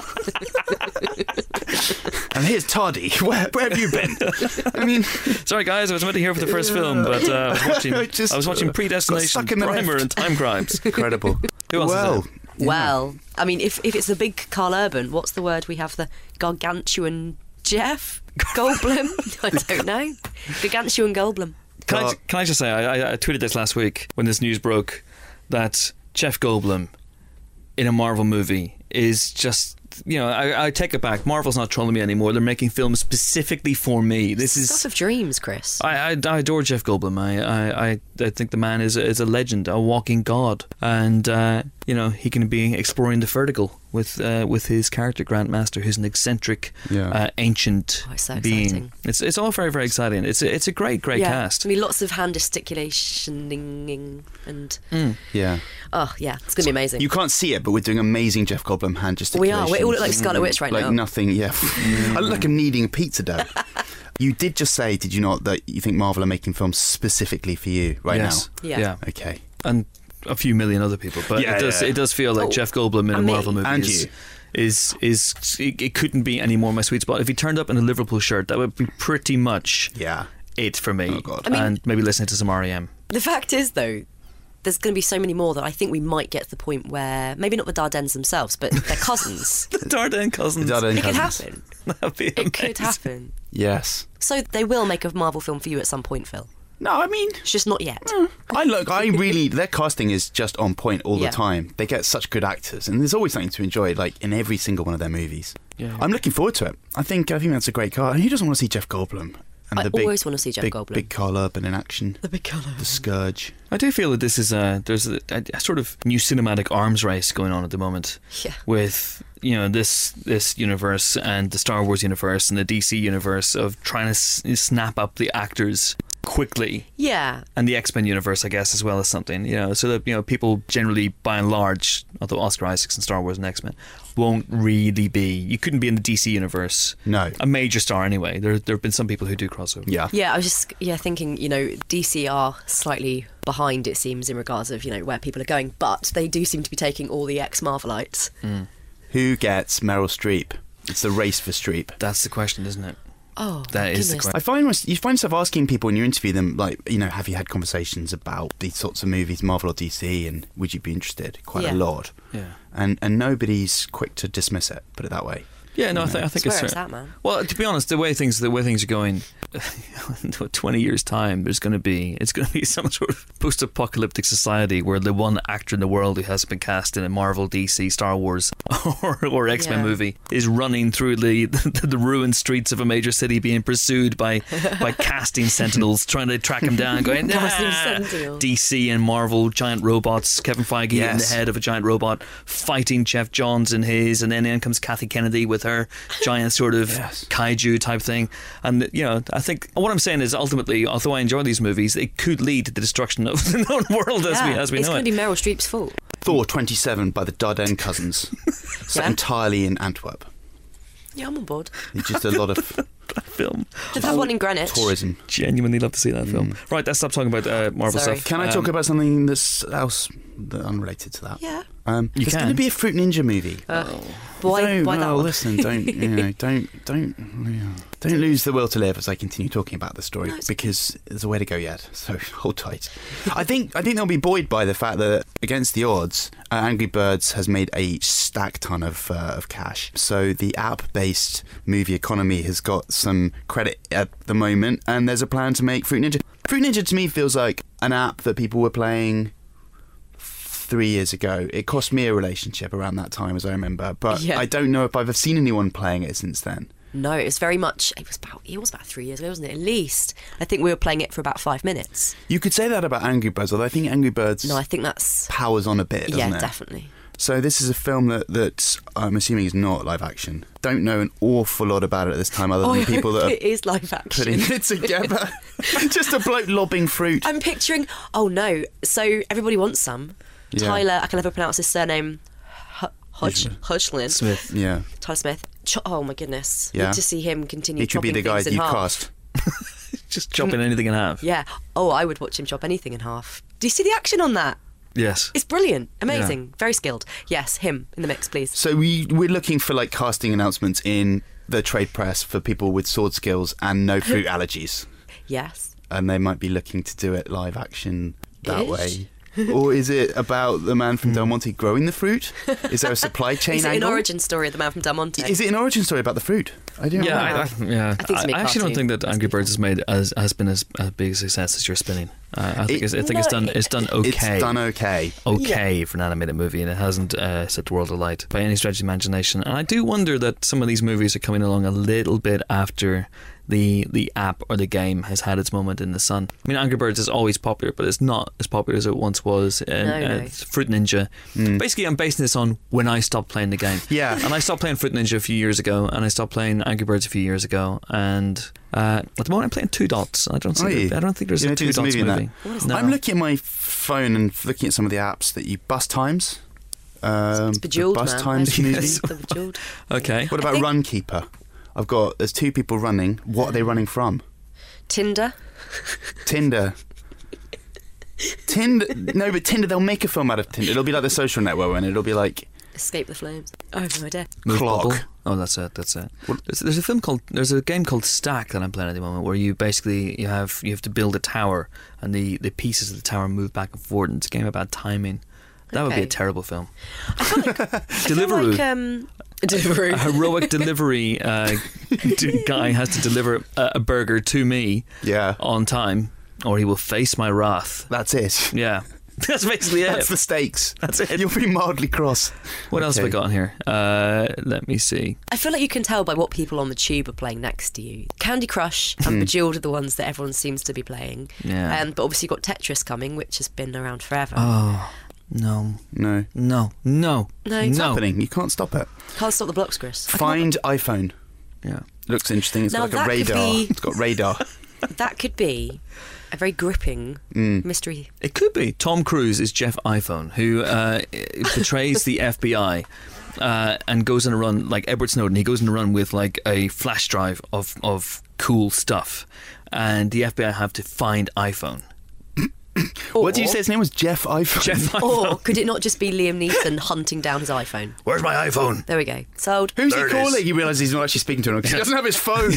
And here's Tardy. Where have you been? I mean, sorry guys, I was meant to here for the first film, but I was watching Predestination, Primer, and Time Crimes. Incredible. Who else is there? Well, I mean, if it's the big Carl Urban, what's the word we have? The gargantuan Jeff Goldblum? I don't know. Gargantuan Goldblum. Can I just say, I tweeted this last week when this news broke, that Jeff Goldblum in a Marvel movie is just, I take it back. Marvel's not trolling me anymore. They're making films specifically for me. This is stuff of dreams, Chris. I adore Jeff Goldblum. I think the man is a legend, a walking god. And you know, he can be exploring the vertical with his character Grandmaster, who's an eccentric, ancient it's so being. exciting. It's all very, very exciting. It's a great cast. I mean, lots of hand gesticulationing and Yeah. oh yeah, it's gonna be amazing. You can't see it, but we're doing amazing Jeff Goldblum hand gesticulations. We all look like Scarlet Witch right like now. Nothing, yeah. I look like I'm kneading a pizza dough. You did just say, did you not, that you think Marvel are making films specifically for you Yes. now? Yeah. Okay. And a few million other people, but it does feel like Jeff Goldblum in a and me. Marvel movie And is it couldn't be any more my sweet spot. If he turned up in a Liverpool shirt, that would be pretty much it for me. Oh, God. I mean- and maybe listening to some R.E.M. The fact is, though, there's going to be so many more that I think we might get to the point where maybe not the Dardennes themselves, but their cousins. The Dardenne cousins. The Dardenne It could cousins. happen. That'd be It could amazing. happen. Yes. So they will make a Marvel film for you at some point, Phil. No, I mean, It's just not yet. their casting is just on point all the Yeah. time. They get such good actors, and there's always something to enjoy, like in every single one of their movies. Yeah. I'm looking forward to it. I think that's a great cast. And who doesn't want to see Jeff Goldblum? And I always want to see Jeff big, Goldblum. Big Carl Urban in action. The big colour. The Scourge. I do feel that this is there's a sort of new cinematic arms race going on at the moment. Yeah. With this universe and the Star Wars universe and the DC universe of trying to snap up the actors quickly. Yeah. And the X-Men universe, I guess, as well as something, so that, people generally, by and large, although Oscar Isaacs and Star Wars and X-Men, won't really be, you couldn't be in the DC universe. No. A major star anyway. There have been some people who do crossover. Yeah. Yeah, I was just thinking, DC are slightly behind, it seems, in regards of, where people are going, but they do seem to be taking all the ex-Marvelites. Who gets Meryl Streep? It's the race for Streep. That's the question, isn't it? Oh, That is the goodness. question. You find yourself asking people when you interview them, like, have you had conversations about these sorts of movies, Marvel or DC, and would you be interested? Quite Yeah. a lot. Yeah. And nobody's quick to dismiss it, put it that way. Yeah, no, I think It's where it's it's at, man. Well, to be honest, the way things are going, in 20 years' time, it's going to be some sort of post-apocalyptic society where the one actor in the world who hasn't been cast in a Marvel, DC, Star Wars, or X-Men Yeah. movie is running through the ruined streets of a major city, being pursued by casting sentinels trying to track him down, going, Casting "Ah!" sentinels. DC and Marvel giant robots, Kevin Feige in the Yes. head of a giant robot fighting Jeff Johns in his, and then in comes Kathy Kennedy with her giant sort of Yes. kaiju type thing. And I think what I'm saying is ultimately, although I enjoy these movies, it could lead to the destruction of the known world as we it's know going it. to be Meryl Streep's fault. Thor 27 by the Dardenne cousins, set Yeah. entirely in Antwerp. Yeah, I'm on board. It's just a lot of Film. Just have one in Greenwich. tourism. Genuinely love to see that film. Right, let's stop talking about Marvel Sorry. stuff. Can I talk about something that's unrelated to that? Yeah. You There's going can. to be a Fruit Ninja movie. Why that one? Listen, don't lose the will to live as I continue talking about the story, No, it's- because there's a way to go yet. So hold tight. I think they'll be buoyed by the fact that against the odds, Angry Birds has made a stack ton of cash. So the app-based movie economy has got some credit at the moment, and there's a plan to make Fruit Ninja. Fruit Ninja to me feels like an app that people were playing 3 years ago. It cost me a relationship around that time, as I remember, but Yeah. I don't know if I've seen anyone playing it since then. No, it was very much. It was about 3 years ago, wasn't it? At least. I think we were playing it for about 5 minutes. You could say that about Angry Birds, although I think Angry Birds No, I think that's. powers on a bit, doesn't Yeah, it? definitely. So this is a film that I'm assuming is not live action. Don't know an awful lot about it at this time, other than people that it are is live action. putting it together. Just a bloke lobbing fruit. I'm picturing. Oh no! So everybody wants some. Yeah. Tyler, I can never pronounce his surname. Hodgkin. Smith. Yeah, Tyler Smith. Oh my goodness! Yeah. Need to see him continue. he could be chopping the guy things that in you half. cast. Just chopping anything in half. Yeah. Oh, I would watch him chop anything in half. Do you see the action on that? Yes. It's brilliant, amazing, very skilled. Yes, him in the mix, please. So we're looking for like casting announcements in the trade press for people with sword skills and no fruit allergies, Yes. and they might be looking to do it live action that Ish. way. Or is it about the man from Del Monte growing the fruit? Is there a supply chain Is it an angle? origin story of the man from Del Monte? Is it an origin story about the fruit? I don't know. Yeah, I think it's a big I actually don't cartoon. think that Angry Birds has made has been as big a success as you're spinning. I think it's done okay. It's done okay. Okay for an animated movie, and it hasn't set the world alight by any stretch of the imagination. And I do wonder that some of these movies are coming along a little bit after the app or the game has had its moment in the sun. I mean, Angry Birds is always popular, but it's not as popular as it once was. No. Fruit Ninja. Basically, I'm basing this on when I stopped playing the game. Yeah. And I stopped playing Fruit Ninja a few years ago, and I stopped playing Angry Birds a few years ago, and at the moment I'm playing Two Dots. I don't think there's You a don't think Two there's a Dots movie in that? movie. What is No. I'm looking at my phone and looking at some of the apps that you Bus Times. It's Bejeweled, the Bus man. Times Where's movie. the Bejeweled? Okay. What about Runkeeper? There's 2 people running. What are they running from? Tinder. Tinder. No, but Tinder, they'll make a film out of Tinder. It'll be like The Social Network, and it'll be like Escape the Flames. I have no idea. Move Clock. Bubble. Oh, that's it. There's a game called Stack that I'm playing at the moment, where you basically you have to build a tower, and the pieces of the tower move back and forth. And it's a game about timing. That would be a Okay. terrible film. Deliveroo. Deliveroo. A heroic delivery guy has to deliver a burger to me Yeah. on time, or he will face my wrath. That's it. Yeah. That's basically it. That's the stakes. That's it. You'll be mildly cross. What else have we got in here? Let me see. I feel like you can tell by what people on the tube are playing next to you. Candy Crush and Bejeweled are the ones that everyone seems to be playing. Yeah. But obviously you've got Tetris coming, which has been around forever. Oh, no. No. No. No. No, it's No. Happening. You can't stop it. Can't stop the blocks, Chris. Find iPhone. Yeah. Looks interesting. It's Now got like a that could radar. be- It's got radar. That could be a very gripping mystery. It could be. Tom Cruise is Jeff iPhone, who betrays the FBI and goes on a run, like Edward Snowden. He goes on a run with like a flash drive of cool stuff, and the FBI have to find iPhone. What did you say his name was? Jeff iPhone? Jeff iPhone. Or could it not just be Liam Neeson hunting down his iPhone? Where's my iPhone? There we go. Sold. Who's There he it is. calling? He realises he's not actually speaking to him because he doesn't have his phone.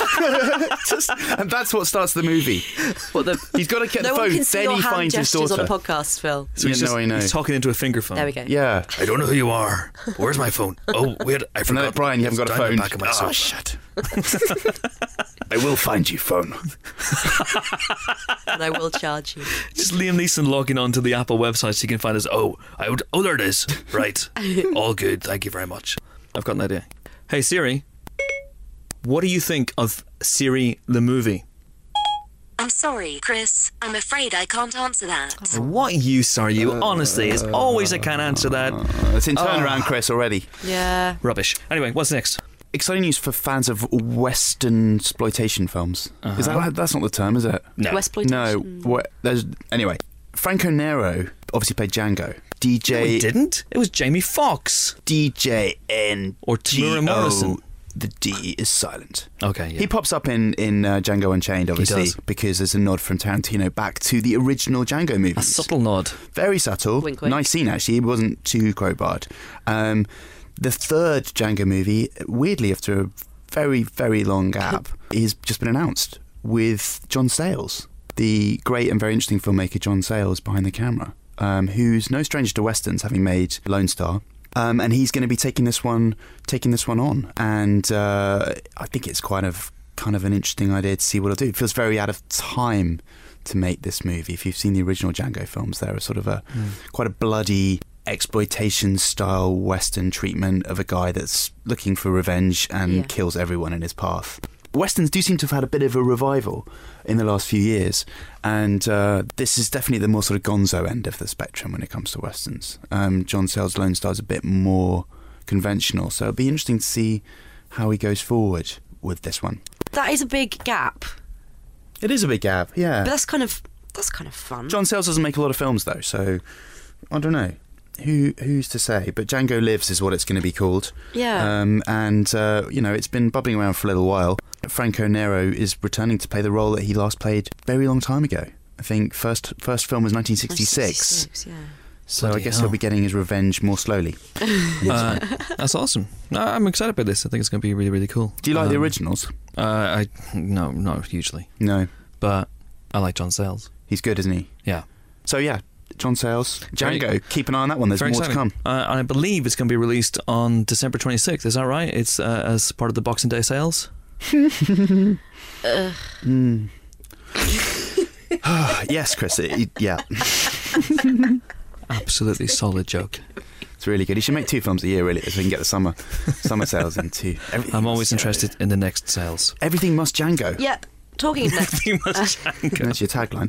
And that's what starts the movie. What the? He's got to get No the one phone, can see then your he hand finds his gestures daughter. on a podcast, Phil. So he's, Yeah, no, I know. he's talking into a finger phone. There we go. Yeah. I don't know who you are. Where's my phone? Oh, wait, I And forgot. then, Brian, you haven't got a It's down phone. the back of my Oh, sofa. shut. I will find you, phone. And I will charge you. Just Liam Neeson logging on to the Apple website so you can find us. Oh, there it is. Right. All good. Thank you very much. I've got an idea. Hey, Siri. What do you think of Siri the movie? I'm sorry, Chris. I'm afraid I can't answer that. What use are you? Honestly, it's always I can't answer that. It's in turnaround, Chris, already. Yeah. Rubbish. Anyway, what's next? Exciting news for fans of Western exploitation films. Is that's not the term, is it? No. Westploitation. Anyway, Franco Nero obviously played Django. We DJ didn't. It was Jamie Foxx. DJN Or Tamura Morrison. The D is silent. Okay, yeah. He pops up in Django Unchained, obviously, does. because there's a nod from Tarantino back to the original Django movies. A subtle nod. Very subtle. Wink, wink. Nice scene, actually. It wasn't too crowbarred. The third Django movie, weirdly, after a very, very long gap, has just been announced with John Sayles, the great and very interesting filmmaker John Sayles behind the camera, who's no stranger to westerns, having made Lone Star. And he's going to be taking this one on, and I think it's kind of an interesting idea to see what it'll do. It feels very out of time to make this movie. If you've seen the original Django films, they're sort of quite a bloody exploitation style western treatment of a guy that's looking for revenge and kills everyone in his path. Westerns do seem to have had a bit of a revival in the last few years, and this is definitely the more sort of gonzo end of the spectrum when it comes to westerns. John Sayles' Lone Star is a bit more conventional, so it'll be interesting to see how he goes forward with this one. That is a big gap. It is a big gap, yeah. But that's kind of fun. John Sayles doesn't make a lot of films though, so I don't know. Who's to say? But Django Lives is what it's going to be called. Yeah. It's been bubbling around for a little while. Franco Nero is returning to play the role that he last played a very long time ago. I think first film was 1966. Yeah. So Bloody I guess hell. he'll be getting his revenge more slowly. That's awesome. No, I'm excited about this. I think it's going to be really, really cool. Do you like the originals? No, not hugely. No. But I like John Sayles. He's good, isn't he? Yeah. So yeah, John Sayles, Very- Django. Keep an eye on that one. There's Very more exciting. to come. And I believe it's going to be released on December 26th. Is that right? It's as part of the Boxing Day sales. Yes, Chris. Yeah. Absolutely solid joke. It's It's really good. You should make 2 films a year, really, so we can get the summer sales into. I'm always interested in the next sales. Everything must Django. Yep. Talking of next, That's That's your tagline.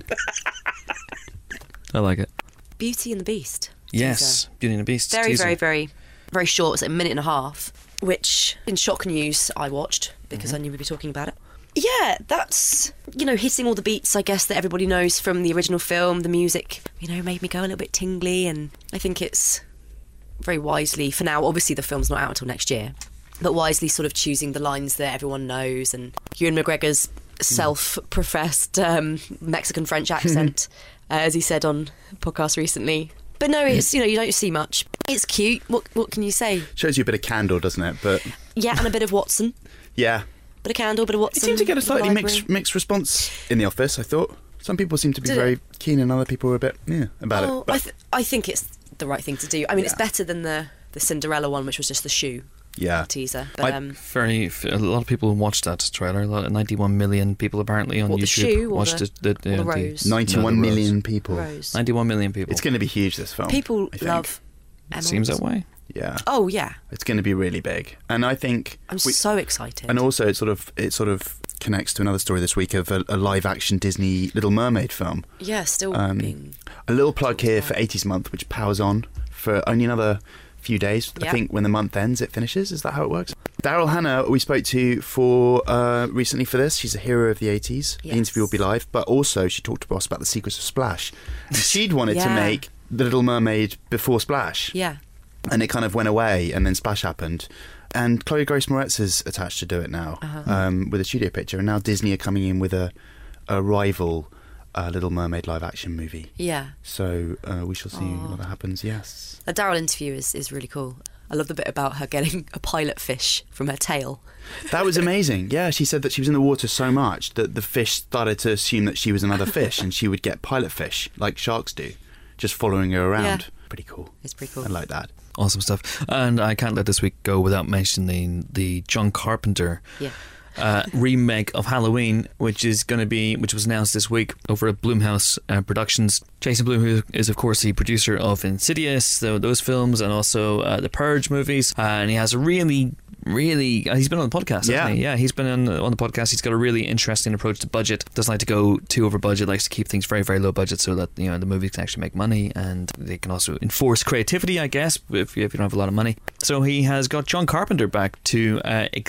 I like it. Beauty and the Beast. Yes, teaser. Beauty and the Beast. Very, teaser. very, very, very short. It's like a minute and a half, which in shock news I watched because I knew we'd be talking about it. Yeah, that's, hitting all the beats, I guess, that everybody knows from the original film. The music, made me go a little bit tingly, and I think it's very wisely, for now, obviously the film's not out until next year, but wisely sort of choosing the lines that everyone knows, and Ewan McGregor's self-professed Mexican-French accent, as he said on a podcast recently. But no, it's, you don't see much. It's cute. What can you say? Shows you a bit of candor, doesn't it? But Yeah, and a bit of Watson. yeah. Bit of Candle, bit of Watson. It seemed to get a bit of slightly Library. mixed response in the office, I thought. Some people seem to be Did very it? keen and other people were a bit about Oh, it. But I think it's the right thing to do. I mean, it's better than the Cinderella one, which was just the shoe yeah. teaser. But I- A lot of people watched that trailer. 91 million people apparently on What, the YouTube shoe or watched the- it. or the rose? 91 million people. Rose. 91 million people. It's going to be huge, this film. People I think. love emeralds. Seems that way. Yeah. Oh yeah, It's going to be really big. And I think... I'm so excited. And also, it sort of connects to another story this week of a live-action Disney Little Mermaid film. Yeah, still being. A little plug here for 80s month, which powers on for only another few days. I Yeah. think when the month ends, it finishes. Is that how it works? Daryl Hannah, we spoke to for recently for this. She's a hero of the 80s. The Yes. interview will be live. But also, she talked to us about the secrets of Splash. And she'd wanted to Yeah. make The Little Mermaid before Splash. Yeah. And it kind of went away, and then Splash happened. And Chloe Grace Moretz is attached to do it now with a studio picture. And now Disney are coming in with a rival Little Mermaid live-action movie. Yeah. So we shall see what happens, yes. The Daryl interview is really cool. I love the bit about her getting a pilot fish from her tail. That was amazing. Yeah, she said that she was in the water so much that the fish started to assume that she was another fish, and she would get pilot fish, like sharks do, just following her around. Yeah. Pretty cool. It's pretty cool. I like that. Awesome stuff. And I can't let this week go without mentioning the John Carpenter Yeah. remake of Halloween, which was announced this week over at Blumhouse Productions. Jason Blum, who is of course the producer of Insidious, those films, and also the Purge movies, and he has a really he's been on the podcast, hasn't he? Yeah, he's been on the podcast. He's got a really interesting approach to budget. Doesn't like to go too over budget, likes to keep things very, very low budget so that the movies can actually make money, and they can also enforce creativity, I guess, if you don't have a lot of money. So he has got John Carpenter back to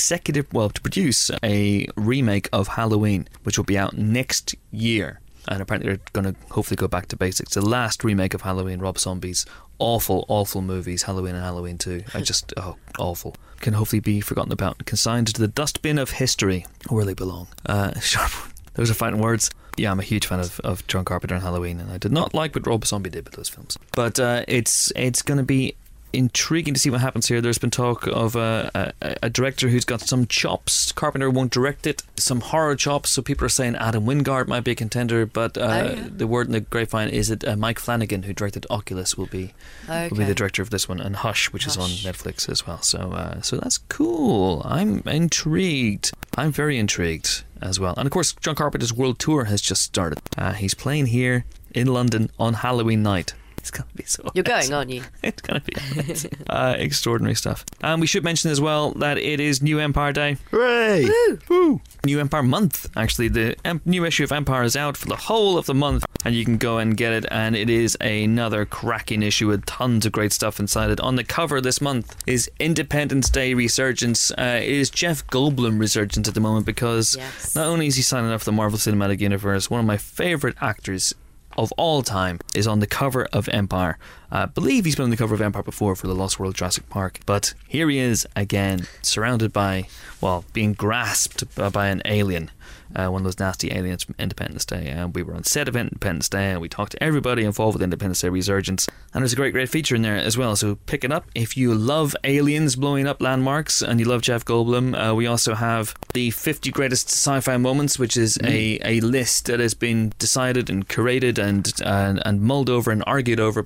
to produce a remake of Halloween, which will be out next year. And apparently they're going to hopefully go back to basics. The last remake of Halloween, Rob Zombie's awful movies, Halloween and Halloween 2, are just awful. Can hopefully be forgotten about, consigned to the dustbin of history, where they belong. Sharp. Those are fighting words. Yeah, I'm a huge fan of John Carpenter and Halloween, and I did not like what Rob Zombie did with those films. But it's going to be intriguing to see what happens here. There's been talk of a director who's got some chops. Carpenter won't direct it. Some horror chops, so people are saying Adam Wingard might be a contender, but the word in the grapevine is that Mike Flanagan, who directed Oculus, will be the director of this one, and Hush, which is on Netflix as well. So that's cool. I'm intrigued. I'm very intrigued as well. And of course, John Carpenter's world tour has just started. He's playing here in London on Halloween night. It's going to be so You're amazing. going, aren't you? It's going to be amazing. Extraordinary stuff. And we should mention as well that it is New Empire Day. Hooray! Woo! New Empire Month, actually. The new issue of Empire is out for the whole of the month, and you can go and get it, and it is another cracking issue with tons of great stuff inside it. On the cover this month is Independence Day Resurgence. It is Jeff Goldblum Resurgence at the moment, because not only is he signing up for the Marvel Cinematic Universe, one of my favourite actors of all time is on the cover of Empire. I believe he's been on the cover of Empire before for the Lost World Jurassic Park, but here he is again, surrounded by, being grasped by an alien, one of those nasty aliens from Independence Day. And we were on set of Independence Day, and we talked to everybody involved with Independence Day Resurgence, and there's a great feature in there as well, so pick it up if you love aliens blowing up landmarks and you love Jeff Goldblum. We also have the 50 greatest sci-fi moments, which is a list that has been decided and curated and mulled over and argued over by the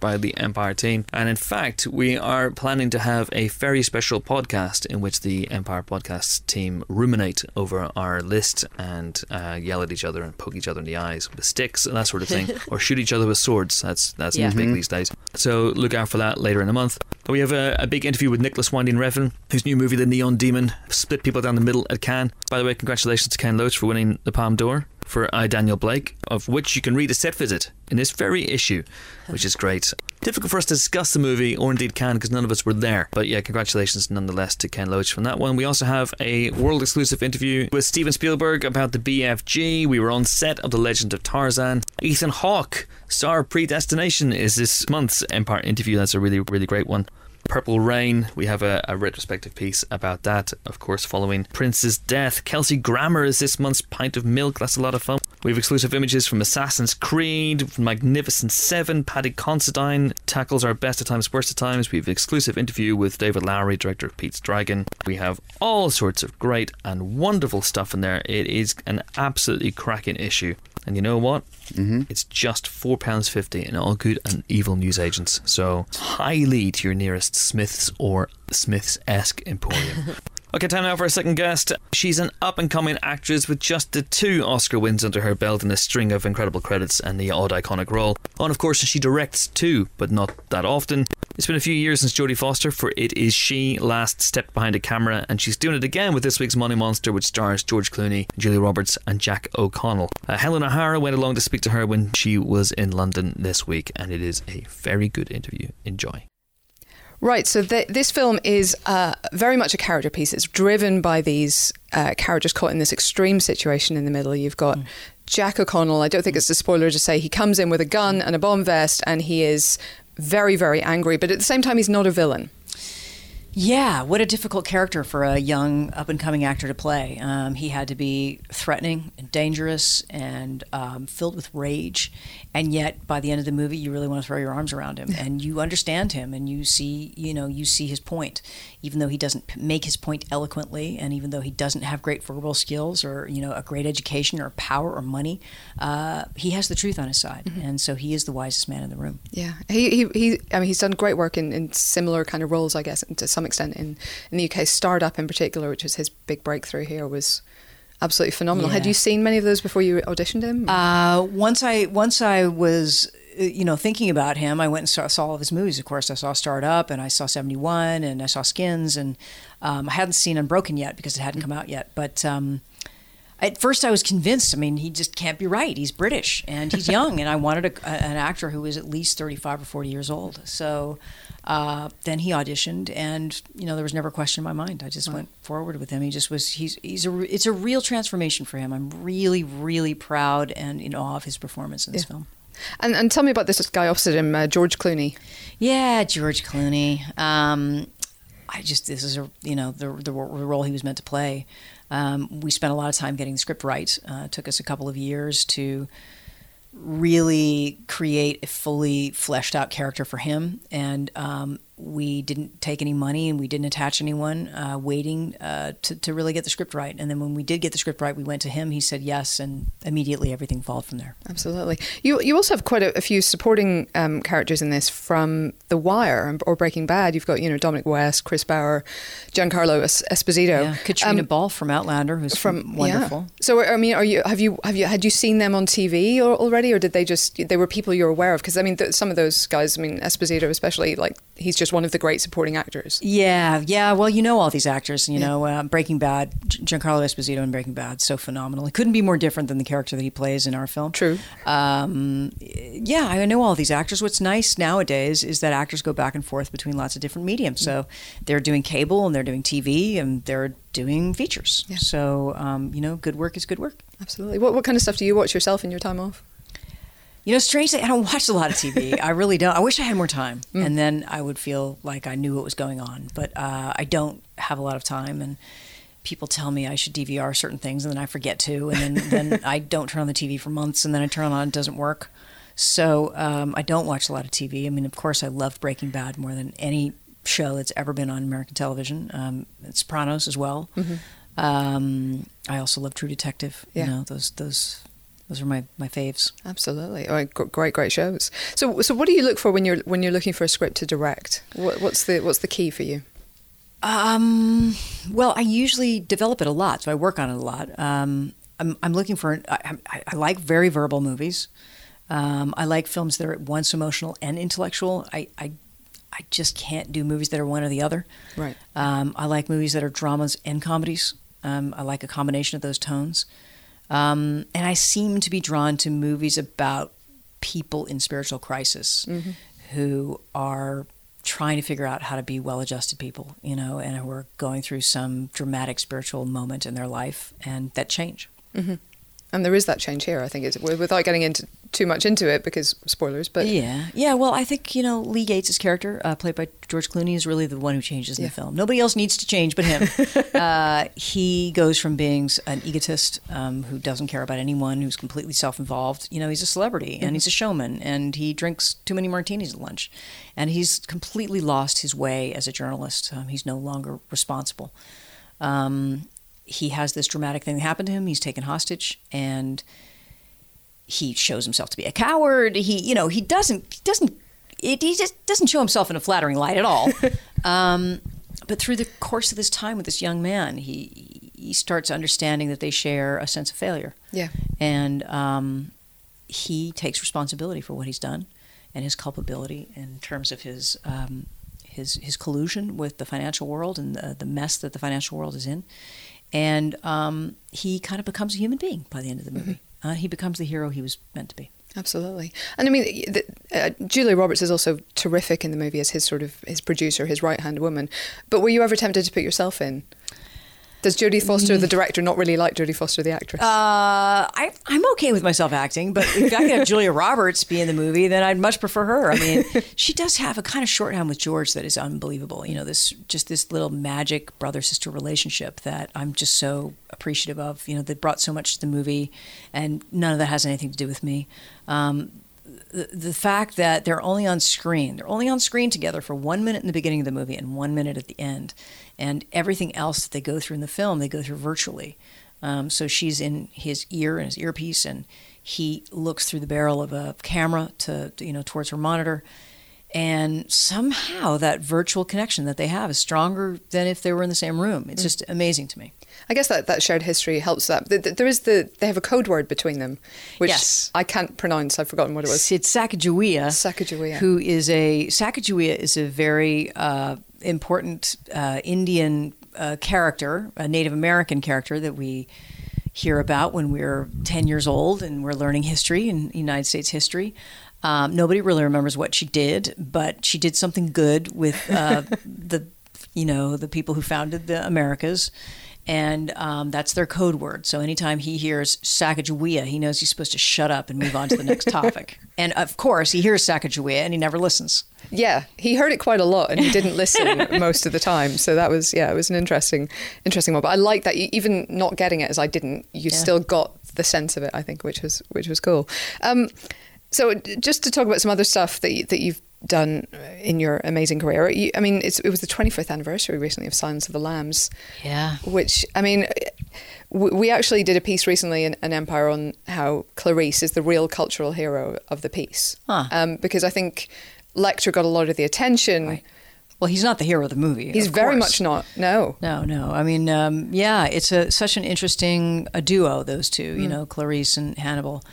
Empire team. And in fact, we are planning to have a very special podcast in which the Empire Podcasts team ruminate over our list and yell at each other and poke each other in the eyes with sticks and that sort of thing, or shoot each other with swords. That's Yeah. big these days. So look out for that later in the month. We have a big interview with Nicholas Winding Refn, whose new movie, The Neon Demon, split people down the middle at Cannes. By the way, congratulations to Ken Loach for winning the Palme d'Or for I, Daniel Blake, of which you can read a set visit in this very issue, which is great. Difficult for us to discuss the movie, or indeed Cannes, because none of us were there. But yeah, congratulations nonetheless to Ken Loach from that one. We also have a world exclusive interview with Steven Spielberg about the BFG. We were on set of The Legend of Tarzan. Ethan Hawke, star of Predestination, is this month's Empire interview. That's a really, really great one. Purple Rain, we have a retrospective piece about that, of course, following Prince's death. Kelsey Grammer is this month's Pint of Milk. That's a lot of fun. We have exclusive images from Assassin's Creed, from Magnificent Seven. Paddy Considine tackles our best of times, worst of times. We have an exclusive interview with David Lowery, director of Pete's Dragon. We have all sorts of great and wonderful stuff in there. It is an absolutely cracking issue. And you know what? It's just £4.50 in all good and evil newsagents. So highly to your nearest Smiths or Smiths-esque emporium. Okay, time now for our second guest. She's an up-and-coming actress with just the 2 Oscar wins under her belt and a string of incredible credits and the odd iconic role. And of course, she directs too, but not that often. It's been a few years since Jodie Foster for It Is She last stepped behind a camera, and she's doing it again with this week's Money Monster, which stars George Clooney, Julia Roberts and Jack O'Connell. Helen O'Hara went along to speak to her when she was in London this week, and it is a very good interview. Enjoy. Right, so this film is very much a character piece. It's driven by these characters caught in this extreme situation in the middle. You've got Jack O'Connell. I don't think it's a spoiler to say he comes in with a gun and a bomb vest, and he is very, very angry. But at the same time, he's not a villain. Yeah, what a difficult character for a young up-and-coming actor to play. He had to be threatening and dangerous and filled with rage, and yet by the end of the movie, you really want to throw your arms around him, and you understand him, and you see his point, even though he doesn't make his point eloquently, and even though he doesn't have great verbal skills or a great education or power or money, he has the truth on his side, and so he is the wisest man in the room. Yeah, he's done great work in similar kind of roles, I guess, to some extent in the UK. Startup in particular, which was his big breakthrough here, was absolutely phenomenal. Yeah. Had you seen many of those before you auditioned him? Once I was thinking about him, I went and saw all of his movies. Of course, I saw Startup, and I saw 71, and I saw Skins, and I hadn't seen Unbroken yet because it hadn't come out yet. But at first I was convinced, he just can't be right. He's British, and he's young, and I wanted an actor who was at least 35 or 40 years old. So then he auditioned, and there was never a question in my mind. I just went forward with him. He just was. It's a real transformation for him. I'm really, really proud and in awe of his performance in this film. And tell me about this guy opposite him, George Clooney. Yeah, George Clooney. This is the role he was meant to play. We spent a lot of time getting the script right. It took us a couple of years to really create a fully fleshed out character for him, and we didn't take any money and we didn't attach anyone, waiting to really get the script right. And then when we did get the script right, we went to him, he said yes, and immediately everything followed from there. Absolutely. You also have quite a few supporting characters in this from The Wire or Breaking Bad. You've got Dominic West, Chris Bauer, Giancarlo Esposito. Yeah, Katrina Balfe from Outlander, who's wonderful. Yeah. So had you seen them on TV already, or did they were people you're aware of? Because some of those guys, Esposito especially, he's just one of the great supporting actors. Yeah. Well, all these actors. Breaking Bad, Giancarlo Esposito in Breaking Bad, so phenomenal. It couldn't be more different than the character that he plays in our film. True. I know all these actors. What's nice nowadays is that actors go back and forth between lots of different mediums. So they're doing cable and they're doing TV and they're doing features. Yeah. So, good work is good work. Absolutely. What kind of stuff do you watch yourself in your time off? Strangely, I don't watch a lot of TV. I really don't. I wish I had more time, and then I would feel like I knew what was going on. But I don't have a lot of time, and people tell me I should DVR certain things, and then I forget to, and then I don't turn on the TV for months, and then I turn it on, it doesn't work. So I don't watch a lot of TV. Of course, I love Breaking Bad more than any show that's ever been on American television. And Sopranos as well. Mm-hmm. I also love True Detective. Yeah. Those Those are my faves. Absolutely. Oh, great shows. So what do you look for when you're looking for a script to direct? What's the key for you? Well, I usually develop it a lot, so I work on it a lot. I'm looking for. I like very verbal movies. I like films that are at once emotional and intellectual. I just can't do movies that are one or the other. Right. I like movies that are dramas and comedies. I like a combination of those tones. And I seem to be drawn to movies about people in spiritual crisis who are trying to figure out how to be well-adjusted people, and who are going through some dramatic spiritual moment in their life and that change. Mm-hmm. And there is that change here, I think, without getting too much into it, because spoilers, but... Yeah, well, I think, Lee Gates' character, played by George Clooney, is really the one who changes in the film. Nobody else needs to change but him. He goes from being an egotist who doesn't care about anyone, who's completely self-involved. He's a celebrity, and he's a showman, and he drinks too many martinis at lunch. And he's completely lost his way as a journalist. He's no longer responsible. He has this dramatic thing that happened to him. He's taken hostage, and he shows himself to be a coward. He just doesn't show himself in a flattering light at all. But through the course of this time with this young man, he starts understanding that they share a sense of failure. Yeah. And he takes responsibility for what he's done and his culpability in terms of his collusion with the financial world and the mess that the financial world is in. And he kind of becomes a human being by the end of the movie. He becomes the hero he was meant to be. Absolutely. And I mean, Julia Roberts is also terrific in the movie as his producer, his right-hand woman. But were you ever tempted to put yourself in? Does Jodie Foster, the director, not really like Jodie Foster, the actress? I'm okay with myself acting, but if I could have Julia Roberts be in the movie, then I'd much prefer her. I mean, she does have a kind of shorthand with George that is unbelievable. This little magic brother-sister relationship that I'm just so appreciative of. That brought so much to the movie, and none of that has anything to do with me. The fact that they're only on screen together for 1 minute in the beginning of the movie and 1 minute at the end, and everything else that they go through in the film, they go through virtually. So she's in his ear and his earpiece, and he looks through the barrel of a camera towards her monitor. And somehow that virtual connection that they have is stronger than if they were in the same room. It's just amazing to me. I guess that shared history helps that. They have a code word between them, which I can't pronounce. I've forgotten what it was. It's Sacagawea. Sacagawea. Sacagawea is a very important Indian character, a Native American character that we hear about when we're 10 years old and we're learning history in United States history. Nobody really remembers what she did, but she did something good with the people who founded the Americas. And that's their code word. So anytime he hears Sacagawea, he knows he's supposed to shut up and move on to the next topic. And of course, he hears Sacagawea and he never listens. Yeah, he heard it quite a lot and he didn't listen most of the time. So that was, it was an interesting one. But I like that, even not getting it as I didn't, you still got the sense of it, I think, which was cool. So just to talk about some other stuff that you've done in your amazing career. It was the 25th anniversary recently of Silence of the Lambs. Yeah. Which, we actually did a piece recently in Empire on how Clarice is the real cultural hero of the piece. Huh. Because I think Lecter got a lot of the attention. Right. Well, he's not the hero of the movie. He's very much not. No. No. I mean, it's such an interesting duo, those two, Clarice and Hannibal.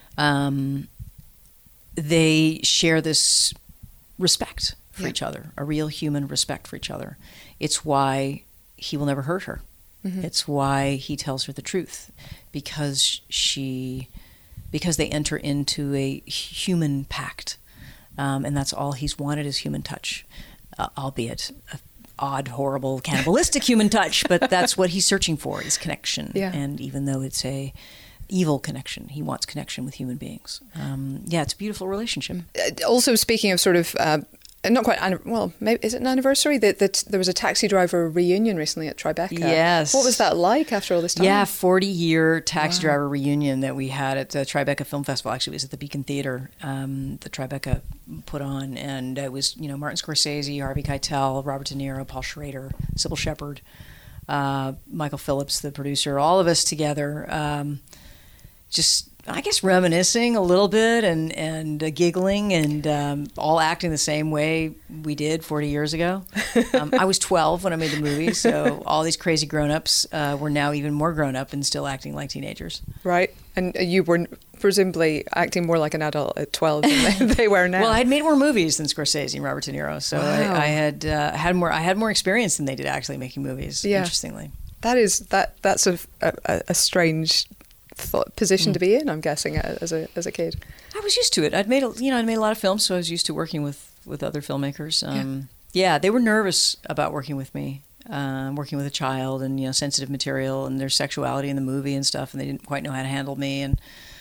They share this respect for each other, a real human respect for each other. It's why he will never hurt her. Mm-hmm. It's why he tells her the truth, because they enter into a human pact, and that's all he's wanted is human touch, albeit an odd, horrible, cannibalistic human touch, but that's what he's searching for, is connection. Yeah. And even though it's a evil connection, he wants connection with human beings. It's a beautiful relationship. Also, speaking of sort of not quite, maybe is it an anniversary? That there was a Taxi Driver reunion recently at Tribeca. Yes. What was that like after all this time? Yeah, 40-year Taxi Driver reunion that we had at the Tribeca Film Festival. Actually, it was at the Beacon Theater that Tribeca put on, and it was Martin Scorsese, Harvey Keitel, Robert De Niro, Paul Schrader, Sybil Shepherd, Michael Phillips, the producer, all of us together. just, I guess, reminiscing a little bit and giggling and all acting the same way we did 40 years ago. I was 12 when I made the movie, so all these crazy grown-ups were now even more grown-up and still acting like teenagers. Right. And you were presumably acting more like an adult at 12 than they were now. Well, I had made more movies than Scorsese and Robert De Niro, so Wow. I had more experience than they did actually making movies. Yeah. Interestingly, That's a strange position to be in, I'm guessing, as a kid. I was used to it. I'd made a lot of films, so I was used to working with other filmmakers. Yeah, they were nervous about working with me, working with a child and sensitive material and their sexuality in the movie and stuff, and they didn't quite know how to handle me. And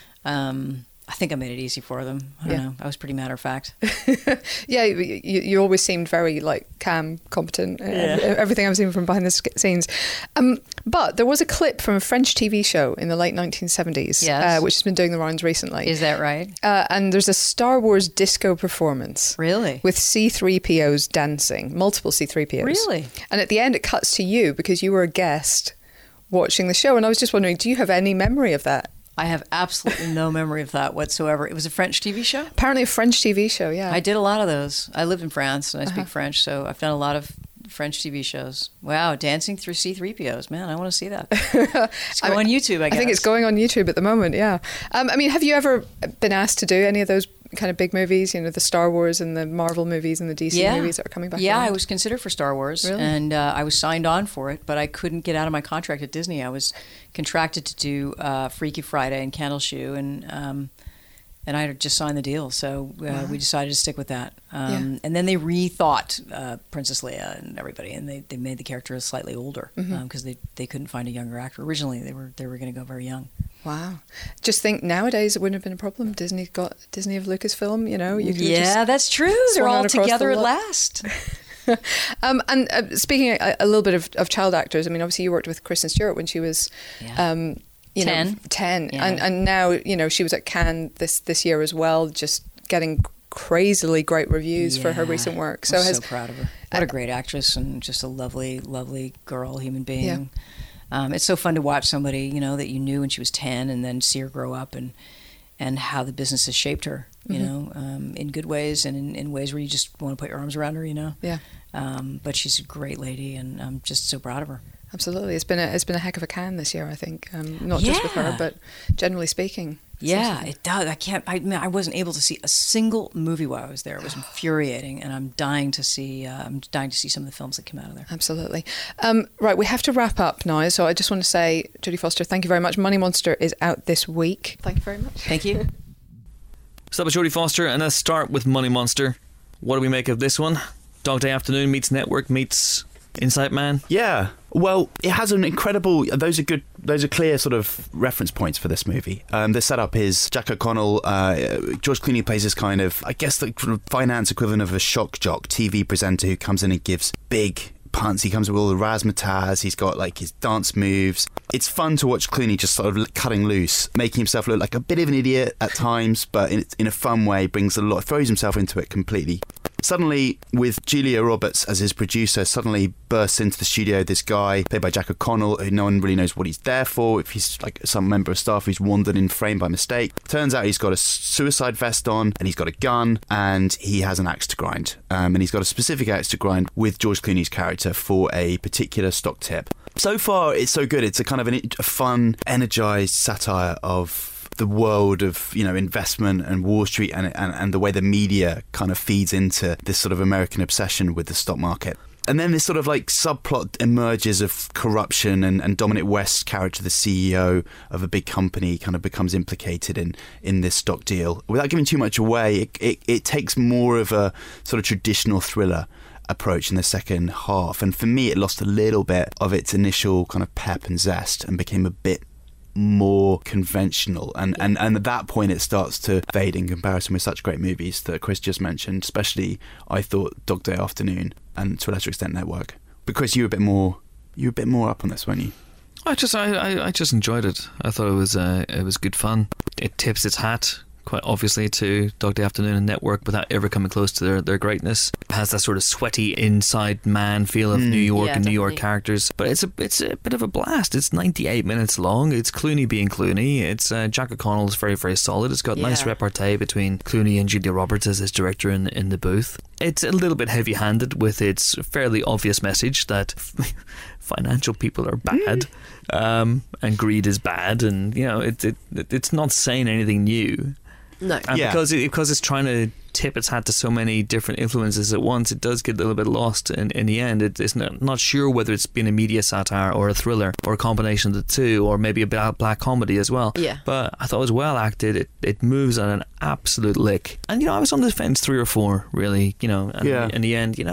I think I made it easy for them. I don't know. I was pretty matter of fact. Yeah, you always seemed very calm, competent. Everything I've seen from behind the scenes. But there was a clip from a French TV show in the late 1970s, Yes. which has been doing the rounds recently. Is that right? And there's a Star Wars disco performance. Really? With C-3POs dancing, multiple C-3POs. Really? And at the end, it cuts to you because you were a guest watching the show. And I was just wondering, do you have any memory of that? I have absolutely no memory of that whatsoever. It was a French TV show? Apparently a French TV show, yeah. I did a lot of those. I lived in France and I speak French, so I've done a lot of French TV shows. Wow, dancing through C-3POs. Man, I want to see that. It's go on YouTube, I guess. I think it's going on YouTube at the moment, yeah. I mean, have you ever been asked to do any of those kind of big movies, the Star Wars and the Marvel movies and the DC movies that are coming back Yeah, around? I was considered for Star Wars, Really? and I was signed on for it, but I couldn't get out of my contract at Disney. I was contracted to do Freaky Friday and Candleshoe, and I had just signed the deal, so we decided to stick with that. And then they rethought Princess Leia and everybody, and they made the character slightly older because they couldn't find a younger actor. Originally, they were going to go very young. Wow. Just think nowadays it wouldn't have been a problem. Disney of Lucasfilm, you could have Yeah, that's true. They're swung all on across together the at lot. last. And speaking a little bit of child actors, I mean, obviously you worked with Kristen Stewart when she was 10. Yeah. And now, she was at Cannes this year as well, just getting crazily great reviews for her recent work. I'm so proud of her. What a great actress and just a lovely, lovely girl, human being. Yeah. It's so fun to watch somebody, that you knew when she was 10 and then see her grow up and how the business has shaped her, in good ways and in ways where you just want to put your arms around her, Yeah. But she's a great lady and I'm just so proud of her. Absolutely. It's been a heck of a Cannes this year, I think. Not just with her, but generally speaking. Yeah, it does. I wasn't able to see a single movie while I was there. It was infuriating, and I'm dying to see some of the films that come out of there. Absolutely. Right, we have to wrap up now. So I just want to say, Jodie Foster, thank you very much. Money Monster is out this week. Thank you very much. Thank you. So that was Jodie Foster, and let's start with Money Monster. What do we make of this one? Dog Day Afternoon meets Network meets Insight Man. Yeah. Well, it has an incredible. Those are clear sort of reference points for this movie. The setup is Jack O'Connell. George Clooney plays this kind of, I guess, the finance equivalent of a shock jock TV presenter who comes in and gives big punts. He comes with all the razzmatazz. He's got his dance moves. It's fun to watch Clooney just sort of cutting loose, making himself look like a bit of an idiot at times, but in a fun way, throws himself into it completely. Suddenly, with Julia Roberts as his producer, suddenly bursts into the studio this guy, played by Jack O'Connell, who no one really knows what he's there for, if he's some member of staff who's wandered in frame by mistake. Turns out he's got a suicide vest on, and he's got a gun, and he has an axe to grind. And he's got a specific axe to grind with George Clooney's character for a particular stock tip. So far, it's so good. It's a kind of a fun, energised satire of the world of investment and Wall Street and the way the media kind of feeds into this sort of American obsession with the stock market. And then this sort of subplot emerges of corruption and Dominic West's character, the CEO of a big company, kind of becomes implicated in this stock deal. Without giving too much away, it takes more of a sort of traditional thriller approach in the second half. And for me, it lost a little bit of its initial kind of pep and zest and became a bit more conventional, and at that point it starts to fade in comparison with such great movies that Chris just mentioned, especially I thought Dog Day Afternoon and to a lesser extent Network. But Chris, you were a bit more up on this, weren't you? I just enjoyed it. I thought it was good fun. It tips its hat quite obviously to Dog Day Afternoon and Network without ever coming close to their greatness. It has that sort of sweaty inside man feel of New York and New York characters. But it's a bit of a blast. It's 98 minutes long. It's Clooney being Clooney. It's Jack O'Connell is very, very solid. It's got nice repartee between Clooney and Julia Roberts as his director in the booth. It's a little bit heavy-handed with its fairly obvious message that financial people are bad, and greed is bad, and it's not saying anything new. No, and because it's trying to tip its hat to so many different influences at once, it does get a little bit lost in the end. It's not sure whether it's been a media satire or a thriller or a combination of the two, or maybe a black comedy as well. Yeah. But I thought it was well acted. It moves on an absolute lick. And I was on the fence 3 or 4 really. And in the end,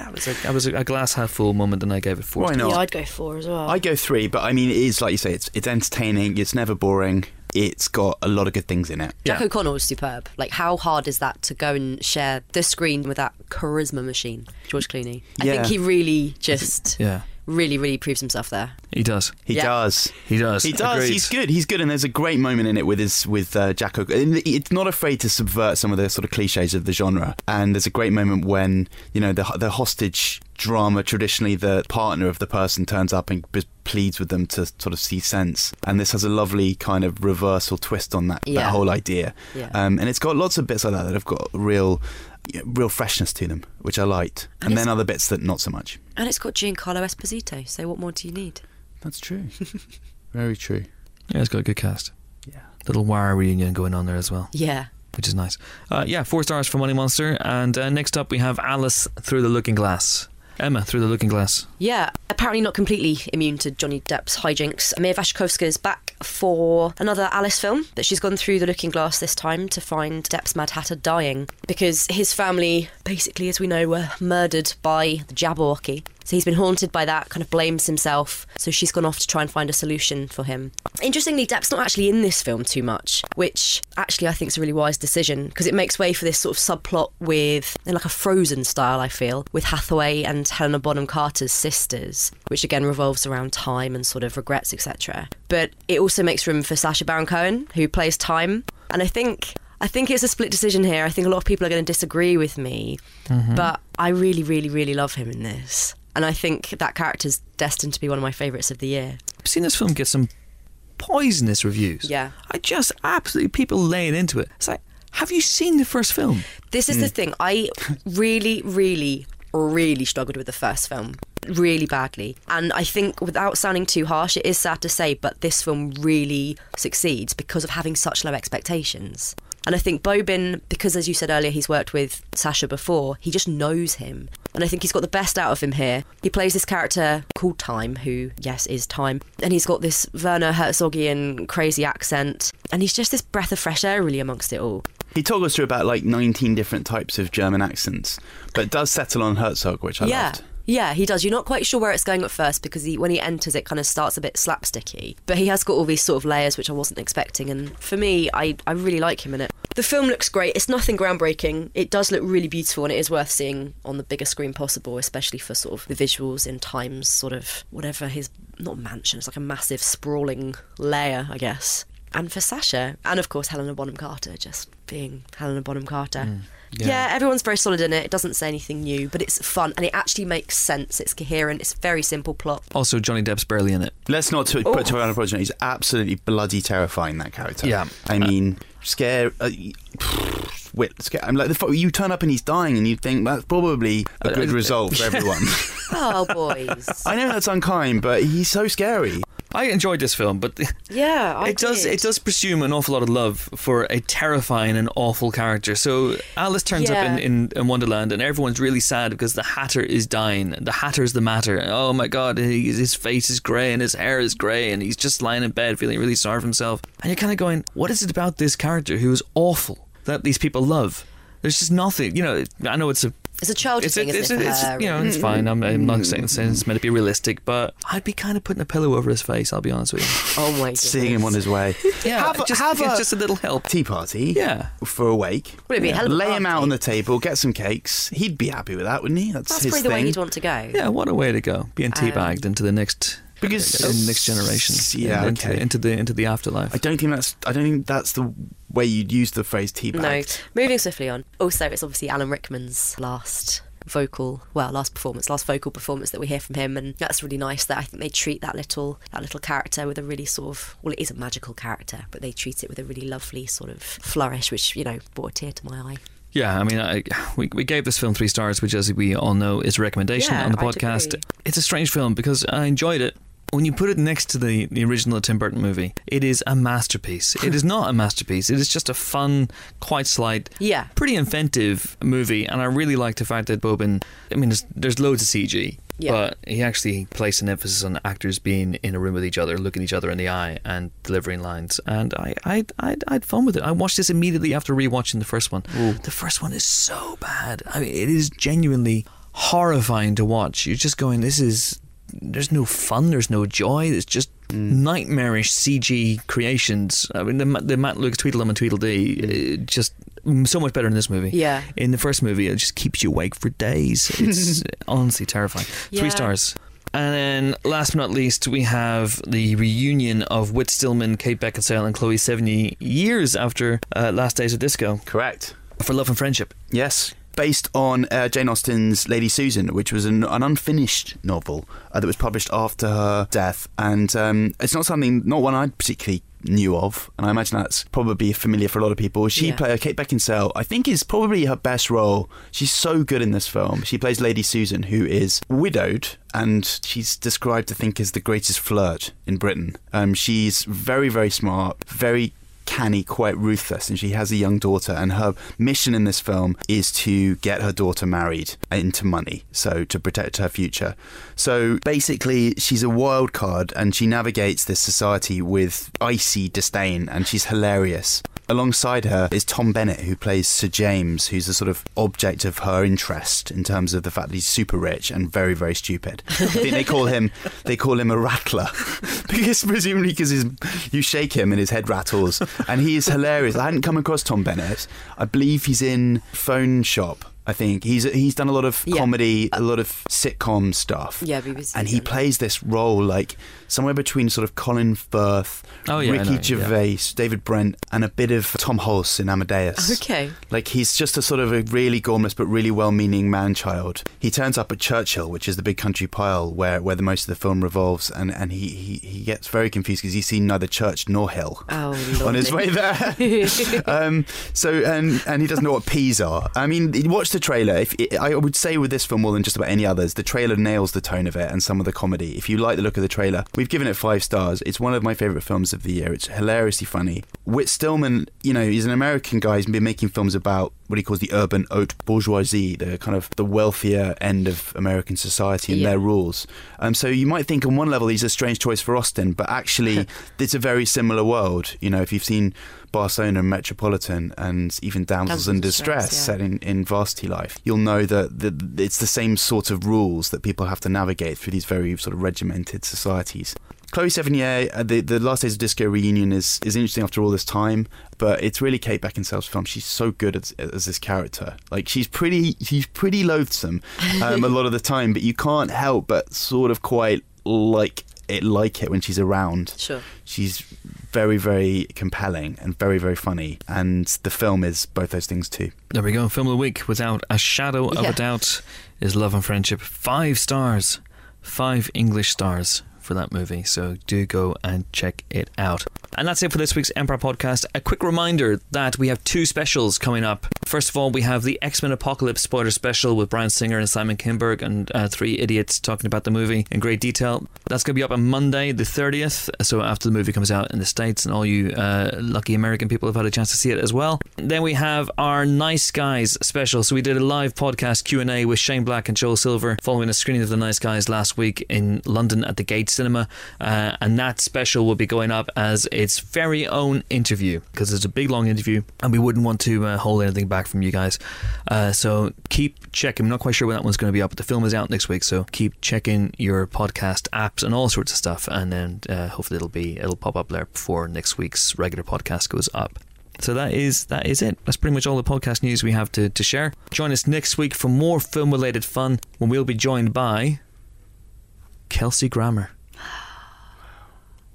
I was a glass half full moment, and I gave it 4. Why not? Yeah, I'd go 4 as well. I go 3, but I mean, it is like you say, it's entertaining. It's never boring. It's got a lot of good things in it. Jack O'Connell was superb. Like, how hard is that to go and share the screen with that charisma machine, George Clooney? I think he really just really, really proves himself there. He does. He does. Agreed. He's good, and there's a great moment in it with Jack O'Connell. It's not afraid to subvert some of the sort of cliches of the genre, and there's a great moment when the hostage drama, traditionally the partner of the person turns up and pleads with them to sort of see sense, and this has a lovely kind of reversal twist on that whole idea. And it's got lots of bits like that have got real freshness to them, which I liked, and then other bits that not so much. And it's got Giancarlo Esposito, so what more do you need? That's true. Very true. Yeah, it's got a good cast. Yeah. Little Wire reunion going on there as well. Yeah. Which is nice. 4 stars for Money Monster. And next up we have Alice Through the Looking Glass. Emma, Through the Looking Glass. Yeah, apparently not completely immune to Johnny Depp's hijinks. Mia Wasikowska is back for another Alice film, that she's gone through the looking glass this time to find Depp's Mad Hatter dying, because his family, basically, as we know, were murdered by the Jabberwocky. So he's been haunted by that, kind of blames himself. So she's gone off to try and find a solution for him. Interestingly, Depp's not actually in this film too much, which actually I think is a really wise decision, because it makes way for this sort of subplot with, like a Frozen style, I feel, with Hathaway and Helena Bonham Carter's sisters, which again revolves around time and sort of regrets, etc. But it also makes room for Sacha Baron Cohen, who plays Time. And I think it's a split decision here. I think a lot of people are going to disagree with me, but I really, really, really love him in this. And I think that character's destined to be one of my favourites of the year. I've seen this film get some poisonous reviews. Yeah. I just absolutely, people laying into it. It's like, have you seen the first film? This is the thing. I really, really, really struggled with the first film. Really badly. And I think, without sounding too harsh, it is sad to say, but this film really succeeds because of having such low expectations. And I think Bobin, because as you said earlier, he's worked with Sacha before, he just knows him. And I think he's got the best out of him here. He plays this character called Time, who, yes, is Time. And he's got this Werner Herzogian crazy accent. And he's just this breath of fresh air, really, amongst it all. He told us through about 19 different types of German accents, but does settle on Herzog, which I loved. Yeah, he does. You're not quite sure where it's going at first, because when he enters, it kind of starts a bit slapsticky. But he has got all these sort of layers which I wasn't expecting, and for me, I really like him in it. The film looks great. It's nothing groundbreaking. It does look really beautiful, and it is worth seeing on the biggest screen possible, especially for sort of the visuals in Time's sort of whatever his, not mansion, it's like a massive sprawling lair, I guess. And for Sacha, and of course Helena Bonham Carter, just being Helena Bonham Carter. Yeah, everyone's very solid in it. It doesn't say anything new, but it's fun and it actually makes sense. It's coherent. It's a very simple plot. Also, Johnny Depp's barely in it. Let's not put Toronto on project. He's absolutely bloody terrifying, that character. Yeah. I mean, scare. I'm like, you turn up and he's dying, and you think that's probably a good result for everyone. Oh, boys. I know that's unkind, but he's so scary. I enjoyed this film, but yeah, it does presume an awful lot of love for a terrifying and awful character. So Alice turns up in Wonderland, and everyone's really sad because the Hatter is dying. The Hatter's the matter. Oh my God, his face is grey and his hair is grey, and he's just lying in bed feeling really sorry for himself. And you're kind of going, what is it about this character who is awful that these people love? There's just nothing. I know it's a childish thing, isn't it? It's fine. I'm not saying it's meant to be realistic, but I'd be kind of putting a pillow over his face, I'll be honest with you. Oh my goodness. Seeing him on his way. Yeah, just a little help. Tea party. Yeah. For a wake. Would it be a hell of a Lay him party? out on the table, get some cakes. He'd be happy with that, wouldn't he? That's his probably the way thing. he'd want to go. Yeah, what a way to go. Being teabagged into the next Because in Next Generation, yeah, into the afterlife. I don't think that's the way you'd use the phrase teabag. No, moving swiftly on. Also, it's obviously Alan Rickman's last vocal performance that we hear from him, and that's really nice that I think they treat that little character with a really sort of, well, it is a magical character, but they treat it with a really lovely sort of flourish, which, you know, brought a tear to my eye. Yeah, I mean, we gave this film 3 stars, which, as we all know, is a recommendation on the podcast. It's a strange film because I enjoyed it. When you put it next to the original Tim Burton movie, it is a masterpiece. It is not a masterpiece. It is just a fun, quite slight, pretty inventive movie. And I really like the fact that Boban, I mean, there's loads of CG, but he actually placed an emphasis on actors being in a room with each other, looking each other in the eye and delivering lines. And I had fun with it. I watched this immediately after rewatching the first one. Ooh. The first one is so bad. I mean, it is genuinely horrifying to watch. You're just going, there's no fun, there's no joy, it's just nightmarish CG creations. I mean, the Matt Lucas Tweedledum and Tweedledee, just so much better in this movie. Yeah. In the first movie, it just keeps you awake for days. It's honestly terrifying. 3 stars. And then, last but not least, we have the reunion of Whit Stillman, Kate Beckinsale, and Chloe 70 years after Last Days of Disco. Correct. For Love and Friendship. Yes. Based on Jane Austen's Lady Susan, which was an unfinished novel that was published after her death. And it's not one I particularly knew of, and I imagine that's probably familiar for a lot of people. Kate Beckinsale, I think, is probably her best role. She's so good in this film. She plays Lady Susan, who is widowed, and she's described, I think, as the greatest flirt in Britain. She's very, very smart, very canny, quite ruthless, and she has a young daughter, and her mission in this film is to get her daughter married into money, so to protect her future. So basically she's a wild card, and she navigates this society with icy disdain, and she's hilarious. Alongside her is Tom Bennett, who plays Sir James, who's the sort of object of her interest in terms of the fact that he's super rich and very, very stupid. I think they call him a rattler presumably because you shake him and his head rattles, and he is hilarious. I hadn't come across Tom Bennett. I believe he's in Phone Shop. I think he's done a lot of comedy, a lot of sitcom stuff. Yeah, BBC. And he plays this role like somewhere between sort of Colin Firth, Ricky Gervais, David Brent, and a bit of Tom Hulce in Amadeus. Okay. Like, he's just a sort of a really gormless but really well-meaning man-child. He turns up at Churchill, which is the big country pile where the most of the film revolves, and he gets very confused because he's seen neither church nor hill on his way there. And he doesn't know what peas are. I mean, watch the trailer. I would say with this film more than just about any others, the trailer nails the tone of it and some of the comedy. If you like the look of the trailer, we've given it 5 stars. It's one of my favourite films of the year. It's hilariously funny. Whit Stillman, he's an American guy. He's been making films about what he calls the urban haute bourgeoisie, the kind of the wealthier end of American society and their rules. So you might think on one level he's a strange choice for Austen, but actually it's a very similar world. If you've seen Barcelona and Metropolitan and even Damsels in Distress set in varsity life, you'll know that it's the same sort of rules that people have to navigate through these very sort of regimented societies. Chloe Sevigny, the Last Days of Disco reunion is interesting after all this time, but it's really Kate Beckinsale's film. She's so good as this character. Like, she's pretty loathsome a lot of the time, but you can't help but sort of quite like it when she's around. Sure. She's very, very compelling and very, very funny, and the film is both those things too. There we go. Film of the week, without a shadow of a doubt, is Love and Friendship. 5 stars, 5 English stars for that movie, so do go and check it out. And that's it for this week's Empire Podcast. A quick reminder that we have 2 specials coming up. First of all, we have the X-Men Apocalypse spoiler special with Bryan Singer and Simon Kinberg and 3 idiots talking about the movie in great detail. That's going to be up on Monday the 30th, so after the movie comes out in the States, and all you lucky American people have had a chance to see it as well. Then we have our Nice Guys special. So we did a live podcast Q&A with Shane Black and Joel Silver following a screening of The Nice Guys last week in London at the Gate Cinema, and that special will be going up as its very own interview, because it's a big long interview and we wouldn't want to hold anything back from you guys, so keep checking. I'm not quite sure when that one's going to be up, but the film is out next week, so keep checking your podcast apps and all sorts of stuff, and then hopefully it'll pop up there before next week's regular podcast goes up. So that is it. That's pretty much all the podcast news we have to share. Join us next week for more film related fun, when we'll be joined by Kelsey Grammer.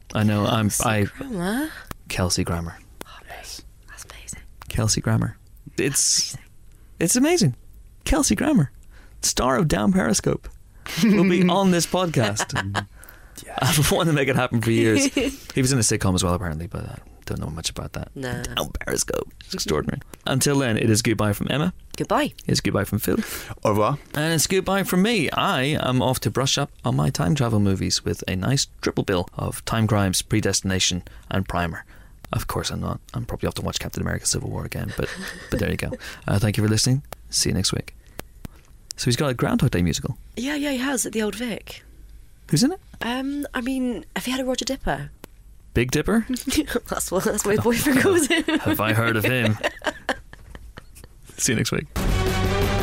I know. Grammer? Kelsey Grammer. Yes. That's amazing. Kelsey Grammer. It's amazing. Kelsey Grammer, star of Down Periscope, will be on this podcast. I've wanted to make it happen for years. He was in a sitcom as well, apparently, but I don't know much about that. No. Down Periscope. It's extraordinary. Until then, it is goodbye from Emma. Goodbye. It's goodbye from Phil. Au revoir. And it's goodbye from me. I am off to brush up on my time travel movies with a nice triple bill of Time Crimes, Predestination and Primer. Of course I'm not. I'm probably off to watch Captain America Civil War again, but there you go. Thank you for listening. See you next week. So he's got a Groundhog Day musical. Yeah, he has at the Old Vic. Who's in it? I mean, have you had a Roger Dipper? Big Dipper? That's what my boyfriend calls him. Have I heard of him? See you next week.